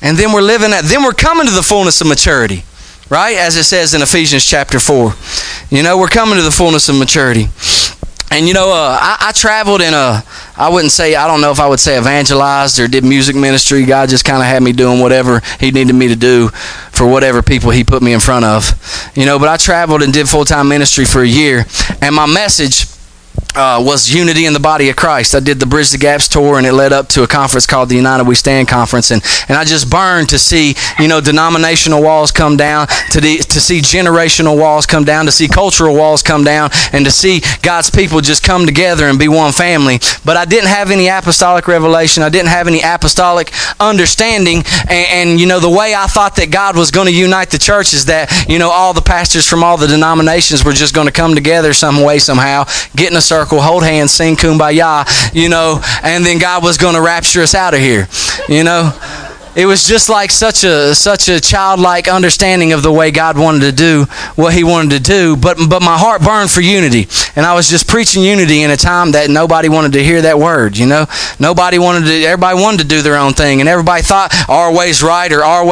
And then we're coming to the fullness of maturity, right? As it says in Ephesians chapter 4. We're coming to the fullness of maturity. And I traveled in I don't know if I would say evangelized or did music ministry. God just kind of had me doing whatever He needed me to do for whatever people He put me in front of. But I traveled and did full-time ministry for a year. And my message was unity in the body of Christ. I did the Bridge the Gaps tour, and it led up to a conference called the United We Stand Conference, and I just burned to see denominational walls come down, to see generational walls come down, to see cultural walls come down, and to see God's people just come together and be one family. But I didn't have any apostolic revelation. I didn't have any apostolic understanding, and the way I thought that God was going to unite the church is that all the pastors from all the denominations were just going to come together some way, somehow, get in a circle, hold hands, sing Kumbaya, and then God was going to rapture us out of here, It was just like such a childlike understanding of the way God wanted to do what He wanted to do, but my heart burned for unity, and I was just preaching unity in a time that nobody wanted to hear that word. Everybody wanted to do their own thing, and everybody thought our way's right,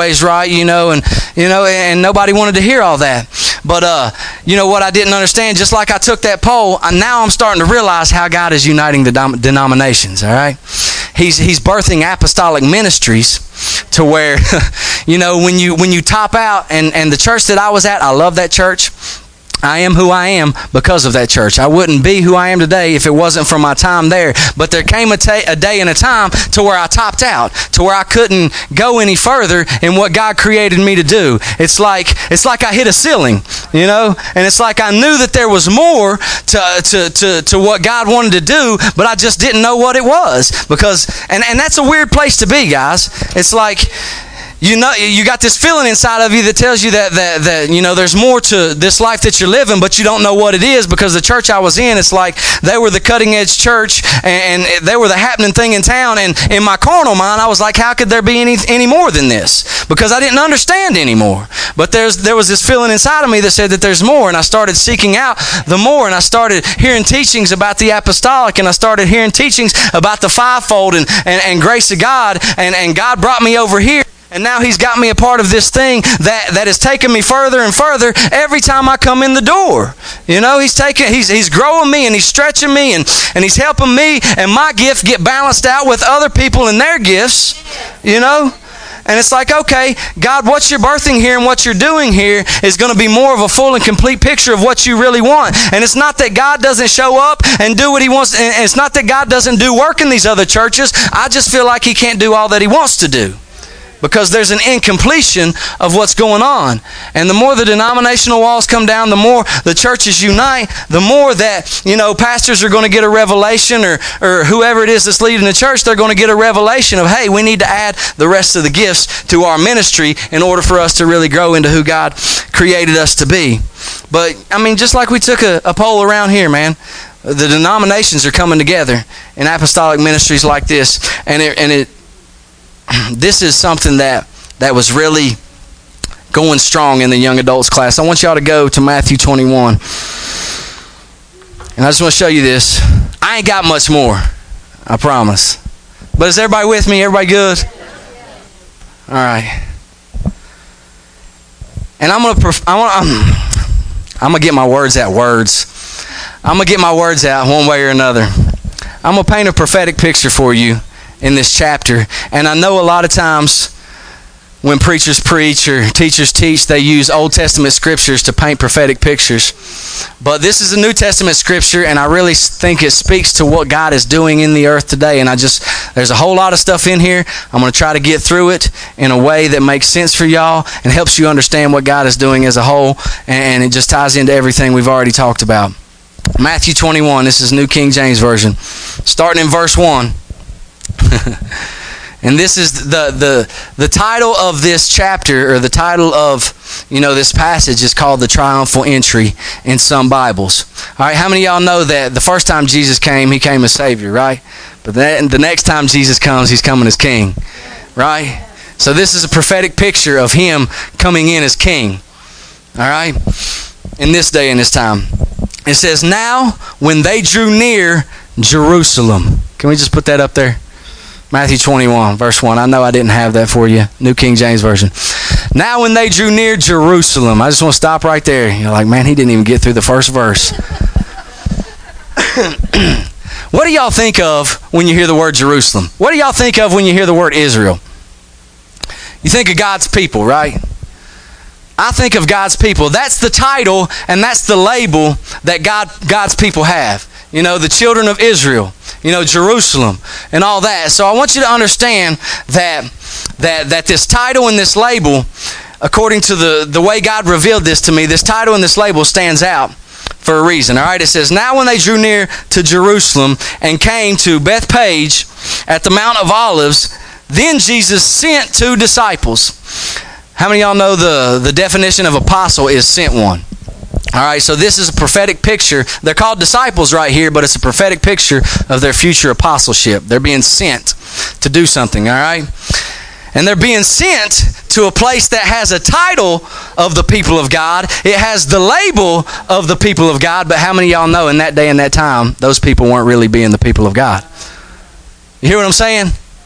and nobody wanted to hear all that. But what I didn't understand, just like I took that poll, now I'm starting to realize how God is uniting the denominations. All right, He's birthing apostolic ministries to where, when you top out, and the church that I was at, I love that church. I am who I am because of that church. I wouldn't be who I am today if it wasn't for my time there. But there came a day and a time to where I topped out, to where I couldn't go any further in what God created me to do. It's like I hit a ceiling, and it's like I knew that there was more to what God wanted to do, but I just didn't know what it was. And that's a weird place to be, guys. It's like, you got this feeling inside of you that tells you that there's more to this life that you're living, but you don't know what it is, because the church I was in, it's like they were the cutting edge church, and they were the happening thing in town. And in my carnal mind, I was like, how could there be any more than this? Because I didn't understand anymore. But there was this feeling inside of me that said that there's more, and I started seeking out the more, and I started hearing teachings about the apostolic, and I started hearing teachings about the fivefold and grace of God, and God brought me over here. And now He's got me a part of this thing that is taking me further and further every time I come in the door. He's growing me, and He's stretching me, and He's helping me and my gift get balanced out with other people and their gifts, And it's like, okay, God, what you're birthing here and what you're doing here is going to be more of a full and complete picture of what you really want. And it's not that God doesn't show up and do what He wants, and it's not that God doesn't do work in these other churches. I just feel like He can't do all that He wants to do, because there's an incompletion of what's going on. And the more the denominational walls come down, the more the churches unite, the more that, pastors are going to get a revelation, or whoever it is that's leading the church, they're going to get a revelation of, hey, we need to add the rest of the gifts to our ministry in order for us to really grow into who God created us to be. But, just like we took a poll around here, man, the denominations are coming together in apostolic ministries like this, this is something that was really going strong in the young adults class. I want y'all to go to Matthew 21. And I just want to show you this. I ain't got much more, I promise. But is everybody with me? Everybody good? All right. And I'm gonna get my words out. I'm gonna get my words out one way or another. I'm gonna paint a prophetic picture for you in this chapter. And I know a lot of times when preachers preach or teachers teach, they use Old Testament scriptures to paint prophetic pictures. But this is a New Testament scripture, and I really think it speaks to what God is doing in the earth today. And there's a whole lot of stuff in here. I'm going to try to get through it in a way that makes sense for y'all and helps you understand what God is doing as a whole. And it just ties into everything we've already talked about. Matthew 21, this is New King James Version. Starting in verse 1. And this is the title of this chapter, or the title of this passage, is called the triumphal entry in some Bibles. All right, how many of y'all know that the first time Jesus came, He came as Savior, right? But the next time Jesus comes, He's coming as King, right? So this is a prophetic picture of Him coming in as King, all right, in this day and this time. It says, now when they drew near Jerusalem. Can we just put that up there? Matthew 21, verse 1. I know I didn't have that for you. New King James Version. Now when they drew near Jerusalem. I just want to stop right there. You're like, man, he didn't even get through the first verse. What do y'all think of when you hear the word Jerusalem? What do y'all think of when you hear the word Israel? You think of God's people, right? I think of God's people. That's the title and that's the label that God's people have. You know, the children of Israel. You know, Jerusalem and all that. So I want you to understand that this title and this label, according to the way God revealed this to me, this title and this label stands out for a reason. All right, it says, now when they drew near to Jerusalem and came to Bethphage at the Mount of Olives, then Jesus sent 2 disciples. How many of y'all know the definition of apostle is sent one? All right, so this is a prophetic picture. They're called disciples right here, but it's a prophetic picture of their future apostleship. They're being sent to do something, all right? And they're being sent to a place that has a title of the people of God. It has the label of the people of God, but how many of y'all know in that day and that time, those people weren't really being the people of God? You hear what I'm saying?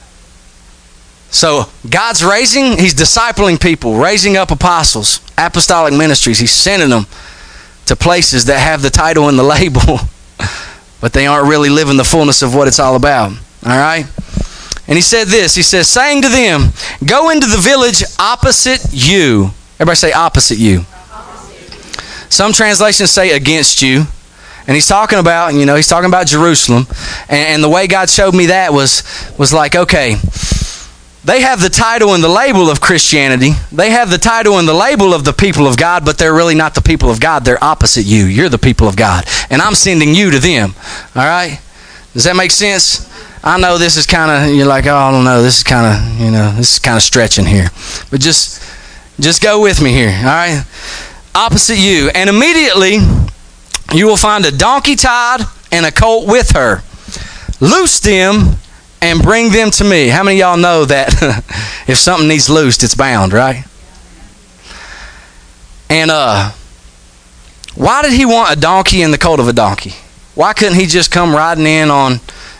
So God's He's discipling people, raising up apostles, apostolic ministries. He's sending them to places that have the title and the label, but they aren't really living the fullness of what it's all about. All right? And he said this. He says, saying to them, go into the village opposite you. Everybody say opposite you. Opposite. Some translations say against you. And he's talking about, he's talking about Jerusalem. And the way God showed me that was like, okay, they have the title and the label of Christianity. They have the title and the label of the people of God, but they're really not the people of God. They're opposite you. You're the people of God. And I'm sending you to them. All right? Does that make sense? I know this is kind of, you're like, oh, I don't know. This is kind of, this is kind of stretching here. But just go with me here. All right? Opposite you. And immediately you will find a donkey tied and a colt with her. Loose them and bring them to me. How many of y'all know that if something needs loosed, it's bound, right? And why did he want a donkey and the colt of a donkey? Why couldn't he just come riding in on,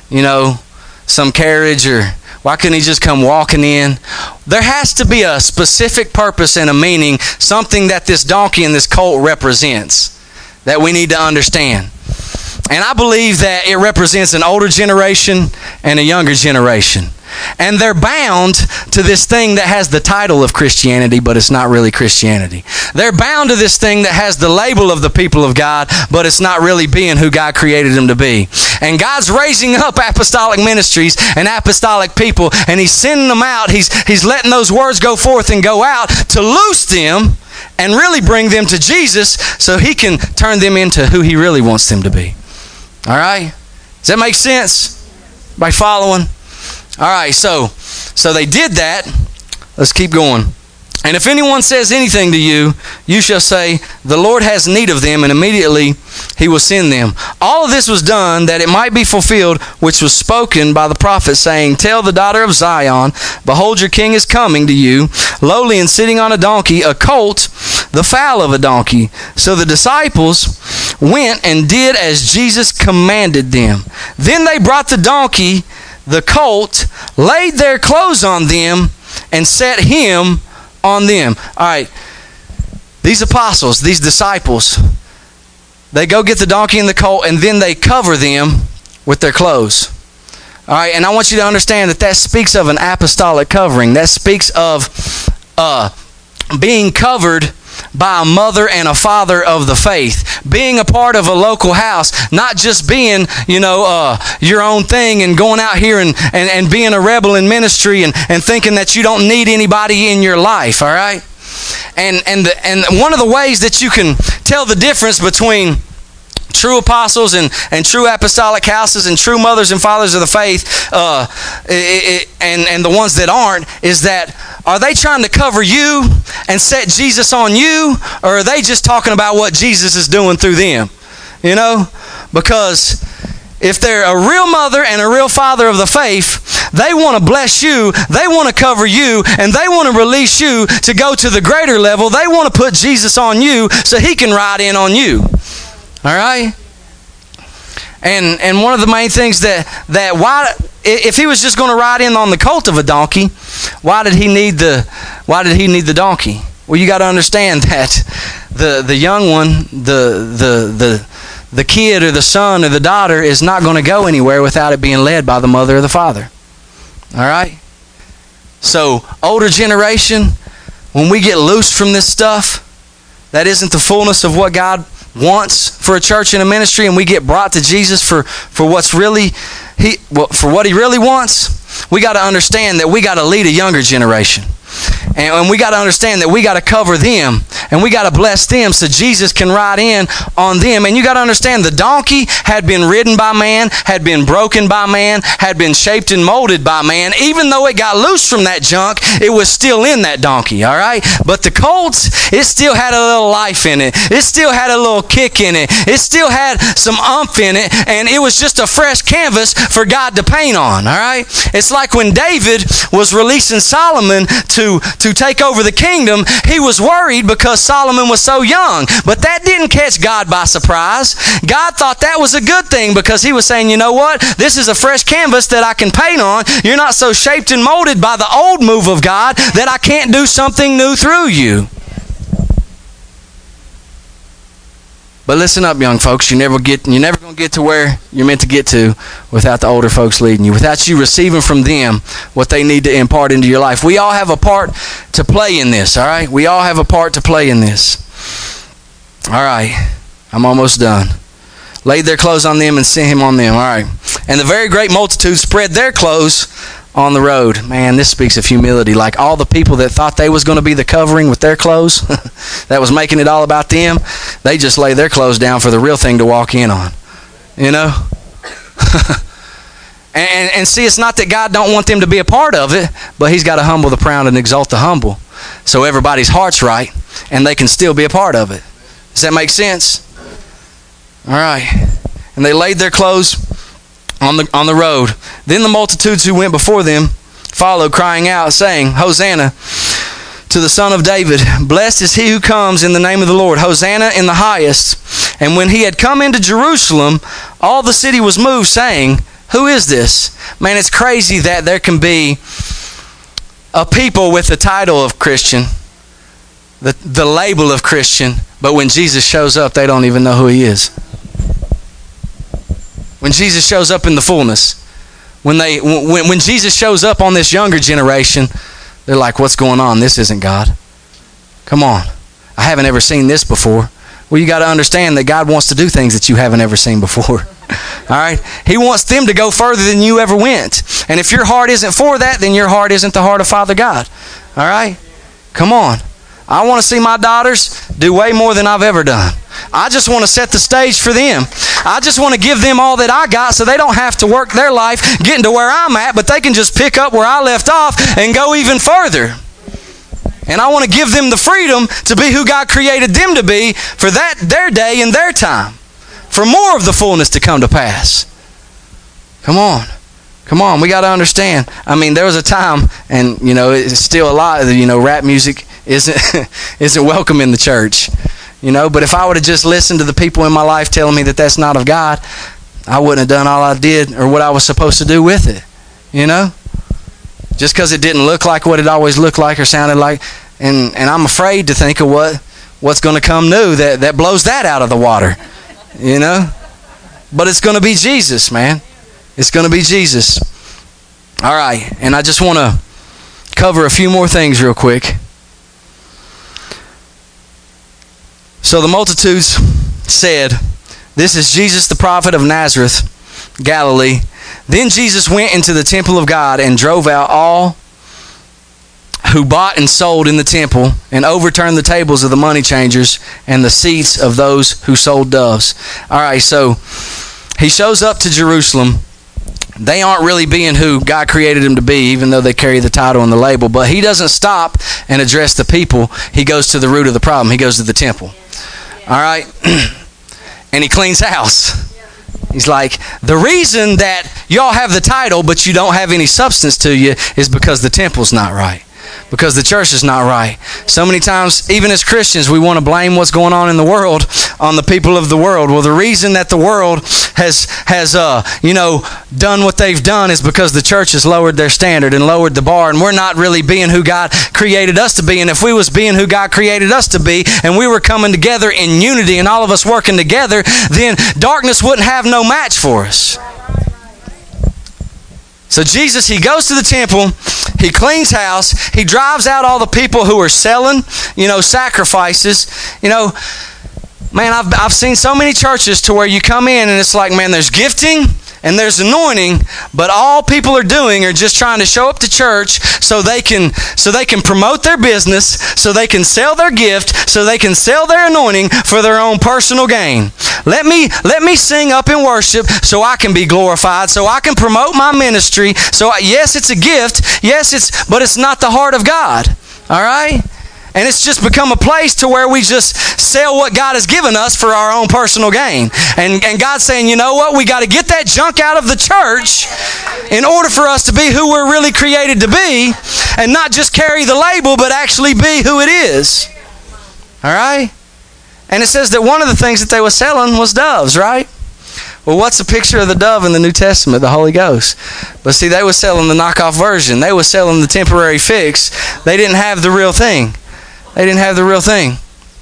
some carriage, or why couldn't he just come walking in? There has to be a specific purpose and a meaning, something that this donkey and this colt represents that we need to understand. And I believe that it represents an older generation and a younger generation. And they're bound to this thing that has the title of Christianity, but it's not really Christianity. They're bound to this thing that has the label of the people of God, but it's not really being who God created them to be. And God's raising up apostolic ministries and apostolic people, and He's sending them out. He's letting those words go forth and go out to loose them and really bring them to Jesus so He can turn them into who He really wants them to be. All right? Does that make sense? By following? All right, so they did that. Let's keep going. And if anyone says anything to you, you shall say, the Lord has need of them, and immediately He will send them. All of this was done that it might be fulfilled, which was spoken by the prophet, saying, tell the daughter of Zion, behold, your king is coming to you, lowly and sitting on a donkey, a colt, the foal of a donkey. So the disciples went and did as Jesus commanded them. Then they brought the donkey, the colt, laid their clothes on them, and set him on them. All right, these apostles, these disciples, they go get the donkey and the colt, and then they cover them with their clothes. All right, and I want you to understand that speaks of an apostolic covering. That speaks of being covered by a mother and a father of the faith, being a part of a local house, not just being, your own thing and going out here and being a rebel in ministry and thinking that you don't need anybody in your life, all right? And one of the ways that you can tell the difference between true apostles and true apostolic houses and true mothers and fathers of the faith and the ones that aren't is that, are they trying to cover you and set Jesus on you, or are they just talking about what Jesus is doing through them? Because if they're a real mother and a real father of the faith, they want to bless you, they want to cover you, and they want to release you to go to the greater level. They want to put Jesus on you so He can ride in on you. All right? And one of the main things that why, if he was just going to ride in on the colt of a donkey, why did he need the donkey? Well, you got to understand that the young one, the kid or the son or the daughter is not going to go anywhere without it being led by the mother or the father. All right? So, older generation, when we get loose from this stuff, that isn't the fullness of what God wants for a church and a ministry, and we get brought to Jesus for what he really wants, we got to understand that we got to lead a younger generation. And we got to understand that we got to cover them and we got to bless them so Jesus can ride in on them. And you got to understand the donkey had been ridden by man, had been broken by man, had been shaped and molded by man. Even though it got loose from that junk, it was still in that donkey, all right? But the colts, it still had a little life in it. It still had a little kick in it. It still had some umph in it, and it was just a fresh canvas for God to paint on, all right? It's like when David was releasing Solomon to take over the kingdom, he was worried because Solomon was so young. But that didn't catch God by surprise. God thought that was a good thing because he was saying, you know what? This is a fresh canvas that I can paint on. You're not so shaped and molded by the old move of God that I can't do something new through you. But listen up, young folks. You're never going to get to where you're meant to get to without the older folks leading you, without you receiving from them what they need to impart into your life. We all have a part to play in this, all right? We all have a part to play in this. All right. I'm almost done. Laid their clothes on them and sent him on them. All right. And the very great multitude spread their clothes on the road. Man, this speaks of humility. Like all the people that thought they was going to be the covering with their clothes, that was making it all about them, they just lay their clothes down for the real thing to walk in on. You know? and see, it's not that God don't want them to be a part of it, but he's got to humble the proud and exalt the humble. So everybody's heart's right, and they can still be a part of it. Does that make sense? All right. And they laid their clothes on the road. Then the multitudes who went before them followed, crying out, saying, Hosanna to the Son of David. Blessed is he who comes in the name of the Lord. Hosanna in the highest. And when he had come into Jerusalem, all the city was moved, saying, who is this? Man, it's crazy that there can be a people with the title of Christian, the label of Christian, but when Jesus shows up, they don't even know who he is. When Jesus shows up in the fullness, when Jesus shows up on this younger generation, they're like, what's going on? This isn't God. Come on. I haven't ever seen this before. Well, you got to understand that God wants to do things that you haven't ever seen before. All right? He wants them to go further than you ever went. And if your heart isn't for that, then your heart isn't the heart of Father God. All right? Come on. I want to see my daughters do way more than I've ever done. I just want to set the stage for them. I just want to give them all that I got so they don't have to work their life getting to where I'm at, but they can just pick up where I left off and go even further. And I want to give them the freedom to be who God created them to be for their day and their time, for more of the fullness to come to pass. Come on. Come on, we got to understand. I mean, there was a time, and it's still a lot. Rap music isn't welcome in the church. But if I would have just listened to the people in my life telling me that that's not of God, I wouldn't have done all I did or what I was supposed to do with it. Just because it didn't look like what it always looked like or sounded like, and I'm afraid to think of what's going to come new that blows that out of the water. But it's going to be Jesus, man. It's going to be Jesus. All right, and I just want to cover a few more things real quick. So the multitudes said, this is Jesus the prophet of Nazareth, Galilee. Then Jesus went into the temple of God and drove out all who bought and sold in the temple and overturned the tables of the money changers and the seats of those who sold doves. All right, so he shows up to Jerusalem. They aren't really being who God created them to be, even though they carry the title and the label. But he doesn't stop and address the people. He goes to the root of the problem. He goes to the temple. All right? And he cleans house. He's like, the reason that y'all have the title, but you don't have any substance to you is because the temple's not right. because the church is not right. So many times, even as Christians, we want to blame what's going on in the world on the people of the world. Well, the reason that the world has done what they've done is because the church has lowered their standard and lowered the bar, and we're not really being who God created us to be. And if we was being who God created us to be, and we were coming together in unity and all of us working together, then darkness wouldn't have no match for us. So Jesus, he goes to the temple, he cleans house, he drives out all the people who are selling, sacrifices. Man, I've seen so many churches to where you come in and it's like, man, there's gifting and there's anointing, but all people are doing are just trying to show up to church so they can promote their business, so they can sell their gift, so they can sell their anointing for their own personal gain. Let me sing up in worship so I can be glorified, so I can promote my ministry. So yes, it's a gift. Yes, but it's not the heart of God. All right? And it's just become a place to where we just sell what God has given us for our own personal gain. And God's saying, you know what? We got to get that junk out of the church in order for us to be who we're really created to be, and not just carry the label, but actually be who it is. All right? And it says that one of the things that they were selling was doves, right? Well, what's the picture of the dove in the New Testament? The Holy Ghost. But see, they were selling the knockoff version. They were selling the temporary fix. They didn't have the real thing. They didn't have the real thing.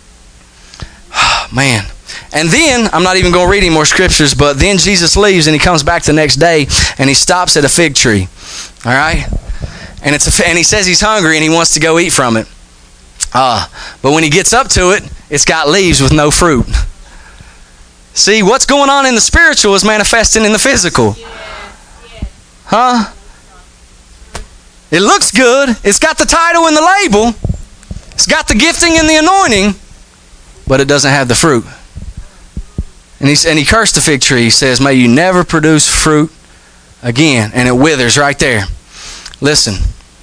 Man. And then, I'm not even going to read any more scriptures, but then Jesus leaves and he comes back the next day and he stops at a fig tree. All right? And he says he's hungry and he wants to go eat from it. But when he gets up to it, it's got leaves with no fruit. See, what's going on in the spiritual is manifesting in the physical. Huh? It looks good. It's got the title and the label. It's got the gifting and the anointing, but it doesn't have the fruit. And he cursed the fig tree. He says, may you never produce fruit again. And it withers right there. Listen,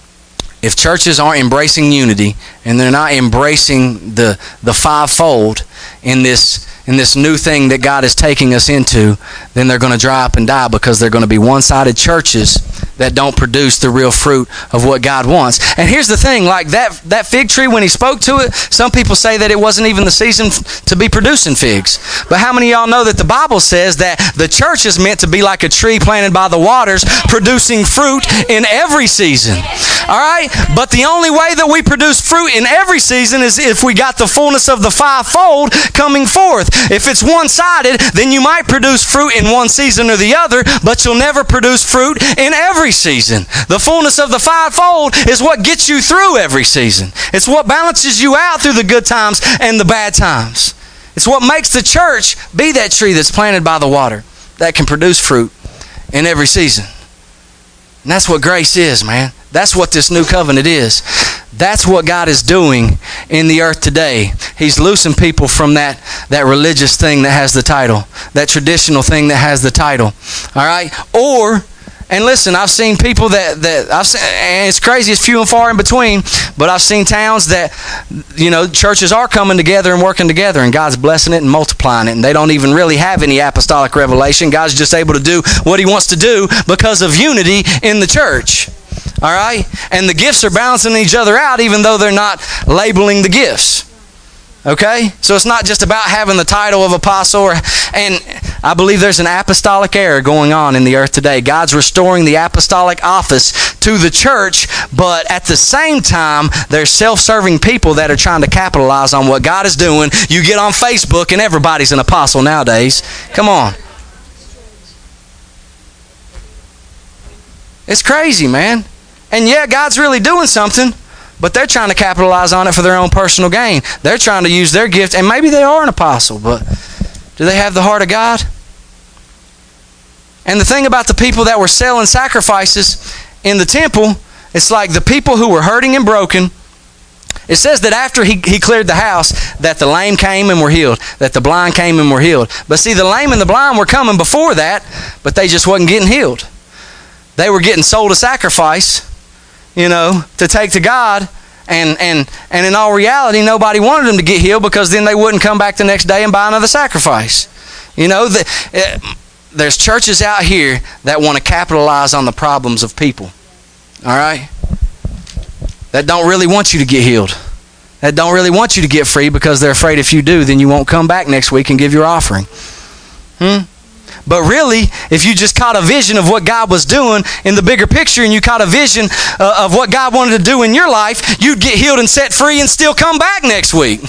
if churches aren't embracing unity and they're not embracing the fivefold in this new thing that God is taking us into, then they're going to dry up and die, because they're going to be one-sided churches that don't produce the real fruit of what God wants. And here's the thing, like that fig tree, when he spoke to it, some people say that it wasn't even the season to be producing figs. But how many of y'all know that the Bible says that the church is meant to be like a tree planted by the waters, producing fruit in every season? All right? But the only way that we produce fruit in every season is if we got the fullness of the fivefold coming forth. If it's one-sided, then you might produce fruit in one season or the other, but you'll never produce fruit in every season. The fullness of the fivefold is what gets you through every season. It's what balances you out through the good times and the bad times. It's what makes the church be that tree that's planted by the water that can produce fruit in every season. And that's what grace is, man. That's what this new covenant is. That's what God is doing in the earth today. He's loosing people from that religious thing that has the title, that traditional thing that has the title. All right? And listen, I've seen people that I've seen, and it's crazy, it's few and far in between, but I've seen towns that, churches are coming together and working together, and God's blessing it and multiplying it, and they don't even really have any apostolic revelation. God's just able to do what he wants to do because of unity in the church. All right? And the gifts are balancing each other out, even though they're not labeling the gifts. Okay? So it's not just about having the title of apostle. And I believe there's an apostolic era going on in the earth today. God's restoring the apostolic office to the church, but at the same time, there's self-serving people that are trying to capitalize on what God is doing. You get on Facebook and everybody's an apostle nowadays. Come on. It's crazy, man. And yeah, God's really doing something, but they're trying to capitalize on it for their own personal gain. They're trying to use their gift, and maybe they are an apostle, but do they have the heart of God? And the thing about the people that were selling sacrifices in the temple, it's like the people who were hurting and broken. It says that after he cleared the house, that the lame came and were healed, that the blind came and were healed. But see, the lame and the blind were coming before that, but they just wasn't getting healed. They were getting sold a sacrifice, to take to God, and in all reality, nobody wanted them to get healed, because then they wouldn't come back the next day and buy another sacrifice. There's churches out here that want to capitalize on the problems of people. All right? that don't really want you to get healed, that don't really want you to get free, because they're afraid if you do, then you won't come back next week and give your offering. But really, if you just caught a vision of what God was doing in the bigger picture, and you caught a vision of what God wanted to do in your life, you'd get healed and set free and still come back next week.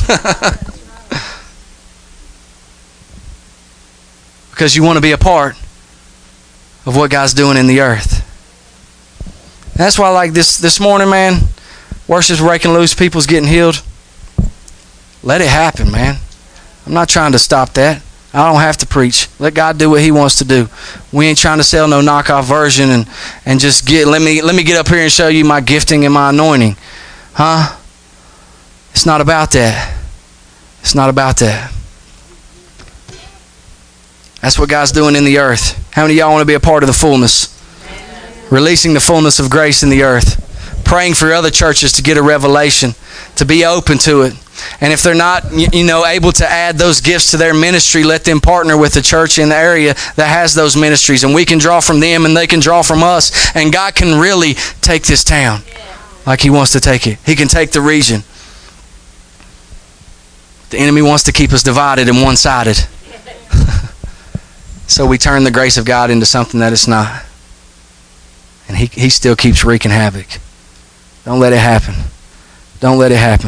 Because you want to be a part of what God's doing in the earth. That's why, like this morning, man, worship's breaking loose, people's getting healed. Let it happen, man. I'm not trying to stop that. I don't have to preach. Let God do what He wants to do. We ain't trying to sell no knockoff version and just let me get up here and show you my gifting and my anointing. Huh? It's not about that. It's not about that. That's what God's doing in the earth. How many of y'all want to be a part of the fullness? Releasing the fullness of grace in the earth. Praying for other churches to get a revelation, to be open to it. And if they're not, able to add those gifts to their ministry, let them partner with the church in the area that has those ministries. And we can draw from them and they can draw from us. And God can really take this town like He wants to take it. He can take the region. The enemy wants to keep us divided and one-sided. So we turn the grace of God into something that it's not. And He still keeps wreaking havoc. Don't let it happen. Don't let it happen.